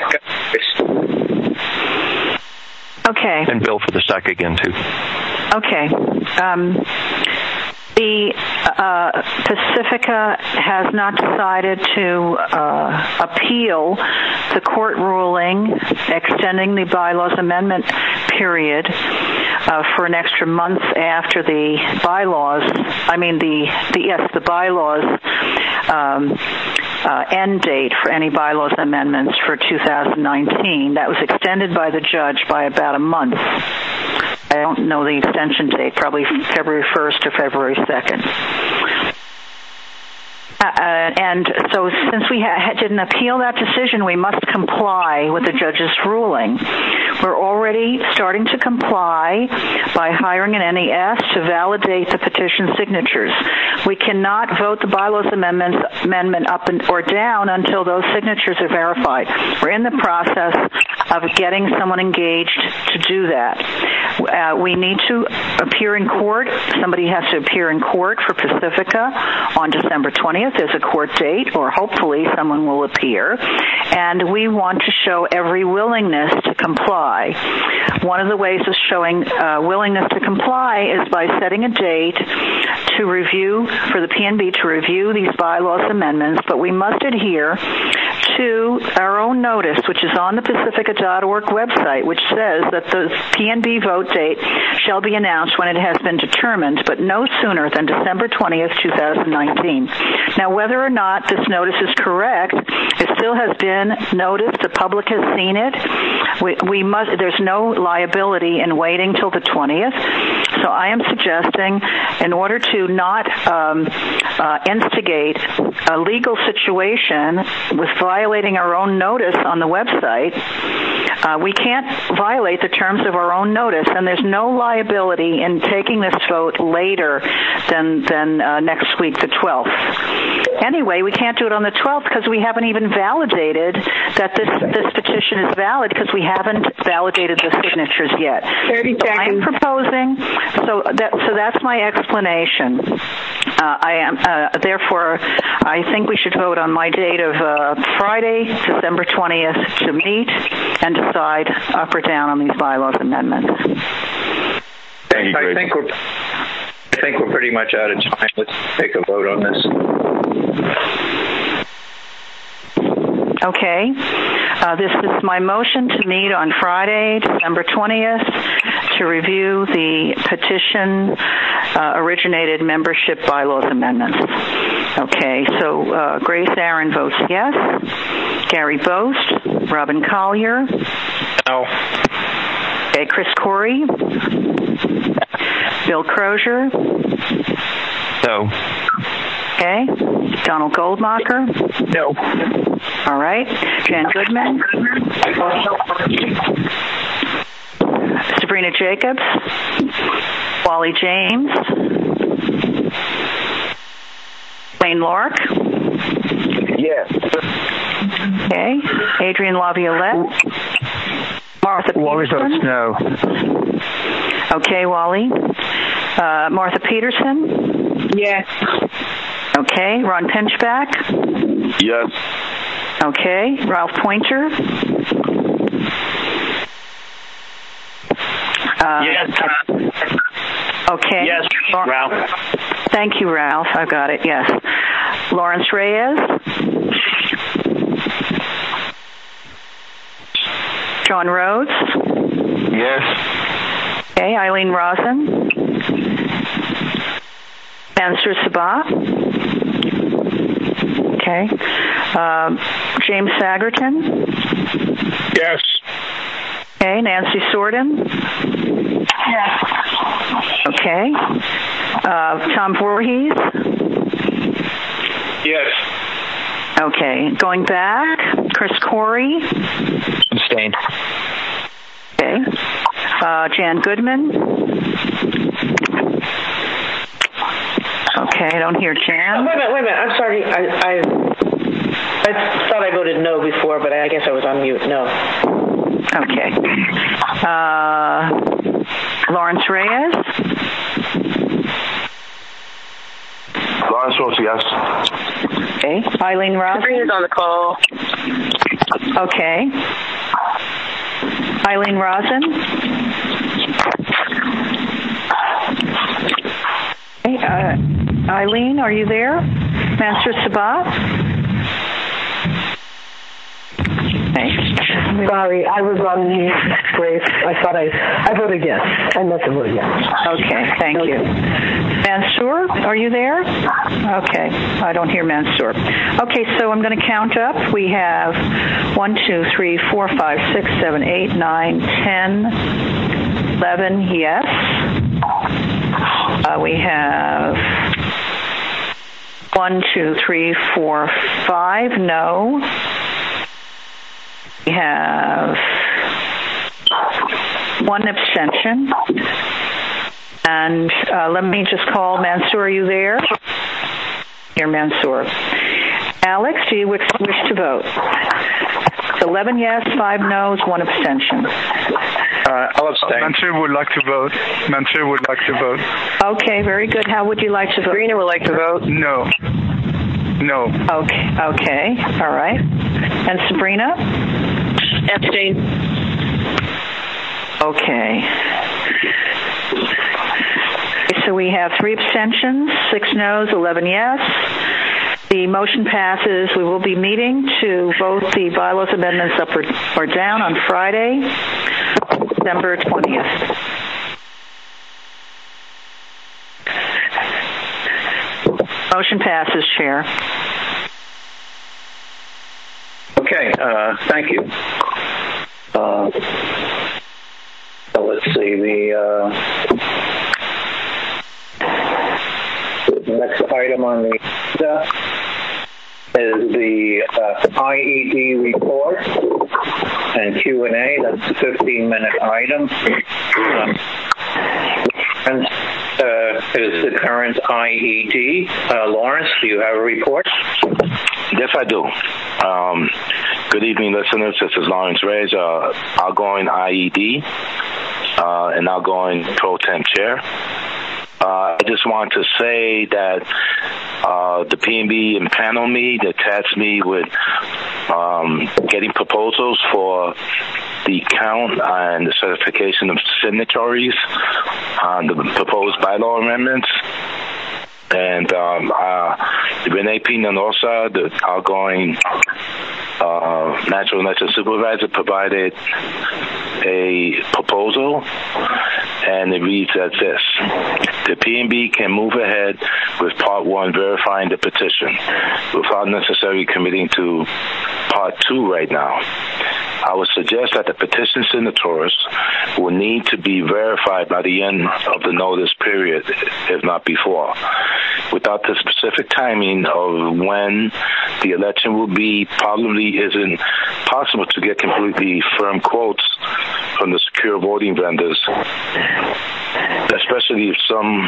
Okay. And Bill for the sec again, too. Okay. Um, the uh, Pacifica has not decided to uh, appeal the court ruling extending the bylaws amendment period uh, for an extra month after the bylaws, I mean the, the yes, the bylaws um, uh, end date for any bylaws amendments for two thousand nineteen. That was extended by the judge by about a month. I don't know the extension date, probably February first or February second. Uh, and so since we ha- didn't appeal that decision, we must comply with the judge's ruling. We're already starting to comply by hiring an N E S to validate the petition signatures. We cannot vote the bylaws amendments, amendment up and, or down until those signatures are verified. We're in the process of getting someone engaged to do that. Uh, we need to appear in court. Somebody has to appear in court for Pacifica on December twentieth. There's a court date, or hopefully someone will appear, and we want to show every willingness to comply. One of the ways of showing uh, willingness to comply is by setting a date to review, for the P N B to review these bylaws amendments, but we must adhere to our own notice, which is on the Pacifica dot org website, which says that the P N B vote date shall be announced when it has been determined, but no sooner than December twentieth, twenty nineteen. Now, whether or not this notice is correct, it still has been noticed. The public has seen it. We, we must. There's no liability in waiting till the twentieth. So I am suggesting, in order to not um, uh, instigate a legal situation with violating our own notice on the website, uh, we can't violate the terms of our own notice, and there's no liability in taking this vote later than than uh, next week, the twelfth. Anyway, we can't do it on the twelfth because we haven't even validated that this, this petition is valid because we haven't validated the signatures yet. thirty so seconds. I'm proposing, so that so that's my explanation. Uh, I am uh, therefore, I think we should vote on my date of uh, Friday, December twentieth, to meet and decide up or down on these bylaws amendments. Thank you, I think we're I think we're pretty much out of time. Let's take a vote on this. Okay. Uh, this is my motion to meet on Friday, December twentieth, to review the petition uh, originated membership bylaws amendments. Okay, so uh, Grace Aaron votes yes. Gary Boast, Robin Collier. No. Okay, Chris Corey. Bill Crozier. No. Okay. Donald Goldmacher. No. All right. Jan Goodman. Sabrina Jacobs. Wally James. Wayne Lork. Yes. Okay. Adrian Laviolette. Martha Wally Peterson. votes no. Okay, Wally. Uh, Martha Peterson. Yes. Okay. Ron Pinchback. Yes. Okay. Ralph Pointer. Uh, yes. Okay. Yes, Ralph. Thank you, Ralph. I've got it. Yes. Lawrence Reyes. John Rhodes. Yes. Okay. Eileen Rosen. Answer Sabat. Okay. Um, James Sagerton. Yes. Okay. Nancy Sorden. Yes. Okay. Uh, Tom Voorhees. Yes. Okay. Going back, Chris Corey. Abstain. Okay. Uh, Jan Goodman. Okay, I don't hear Jan. Oh, wait a minute, wait a minute. I'm sorry. I, I I thought I voted no before, but I guess I was on mute. No. Okay. Uh, Lawrence Reyes? Lawrence votes yes. Okay. Eileen Rosin? Sabrina's on the call. Okay. Eileen Rosin? Okay. Uh, Eileen, are you there? Master Sabat? Okay. Sorry, I was on mute, Grace. I thought I, I voted yes. I meant to vote yes. Okay, thank you. Mansour, are you there? Okay, I don't hear Mansour. Okay, so I'm going to count up. We have one, two, three, four, five, six, seven, eight, nine, ten, eleven yes. Uh, we have one, two, three, four, five no. We have one abstention. And uh, let me just call Mansour. Are you there? Here, Mansour. Alex, do you wish to vote? It's eleven yes, five no's, one abstention. Uh, I'll abstain. Mansour would like to vote. Mansour would like to vote. Okay, very good. How would you like to vote? Sabrina would like to vote. No. No. Okay. Okay. All right. And Sabrina? Abstain. Okay. So we have three abstentions, six no's, eleven yes. The motion passes. We will be meeting to vote the bylaws amendments up or, or down on Friday, December twentieth. Motion passes, Chair. Okay, uh, thank you. Uh, so let's see, the, uh, the next item on the agenda is the uh, I E D report and Q and A. That's a fifteen-minute item. Um, and, uh, is the current I E D. Uh, Lawrence, do you have a report? Yes, I do. Um, good evening, listeners. This is Lawrence Reyes, uh, outgoing I E D uh, and outgoing pro temp chair. Uh, I just want to say that uh, the P and B impaneled me. They tasked me with um, getting proposals for the count and the certification of signatories on the proposed bylaw amendments. And um, uh, Renee Pina-Nosa, the outgoing uh, natural election supervisor, provided a proposal, and it reads as this. The P and B can move ahead with Part one, verifying the petition, without necessarily committing to Part two right now. I would suggest that the petition signatories will need to be verified by the end of the notice period, if not before. Without the specific timing of when the election will be, probably isn't possible to get completely firm quotes from the secure voting vendors, especially if some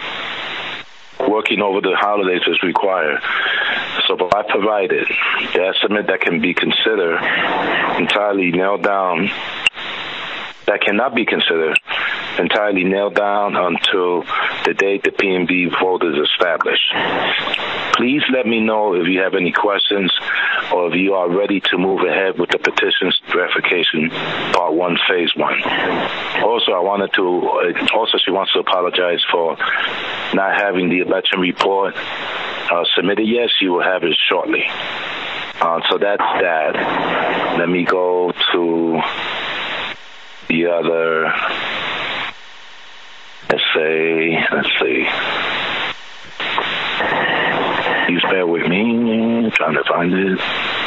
working over the holidays is required. So I provided the estimate that can be considered entirely nailed down, that cannot be considered entirely nailed down until the date the P and B vote is established. Please let me know if you have any questions or if you are ready to move ahead with the petition's verification part one, phase one. Also, I wanted to, also she wants to apologize for not having the election report uh, submitted yet. She will have it shortly. Uh, so that's that. Let me go to the other, let's say, let's see. You bear with me, I'm trying to find it.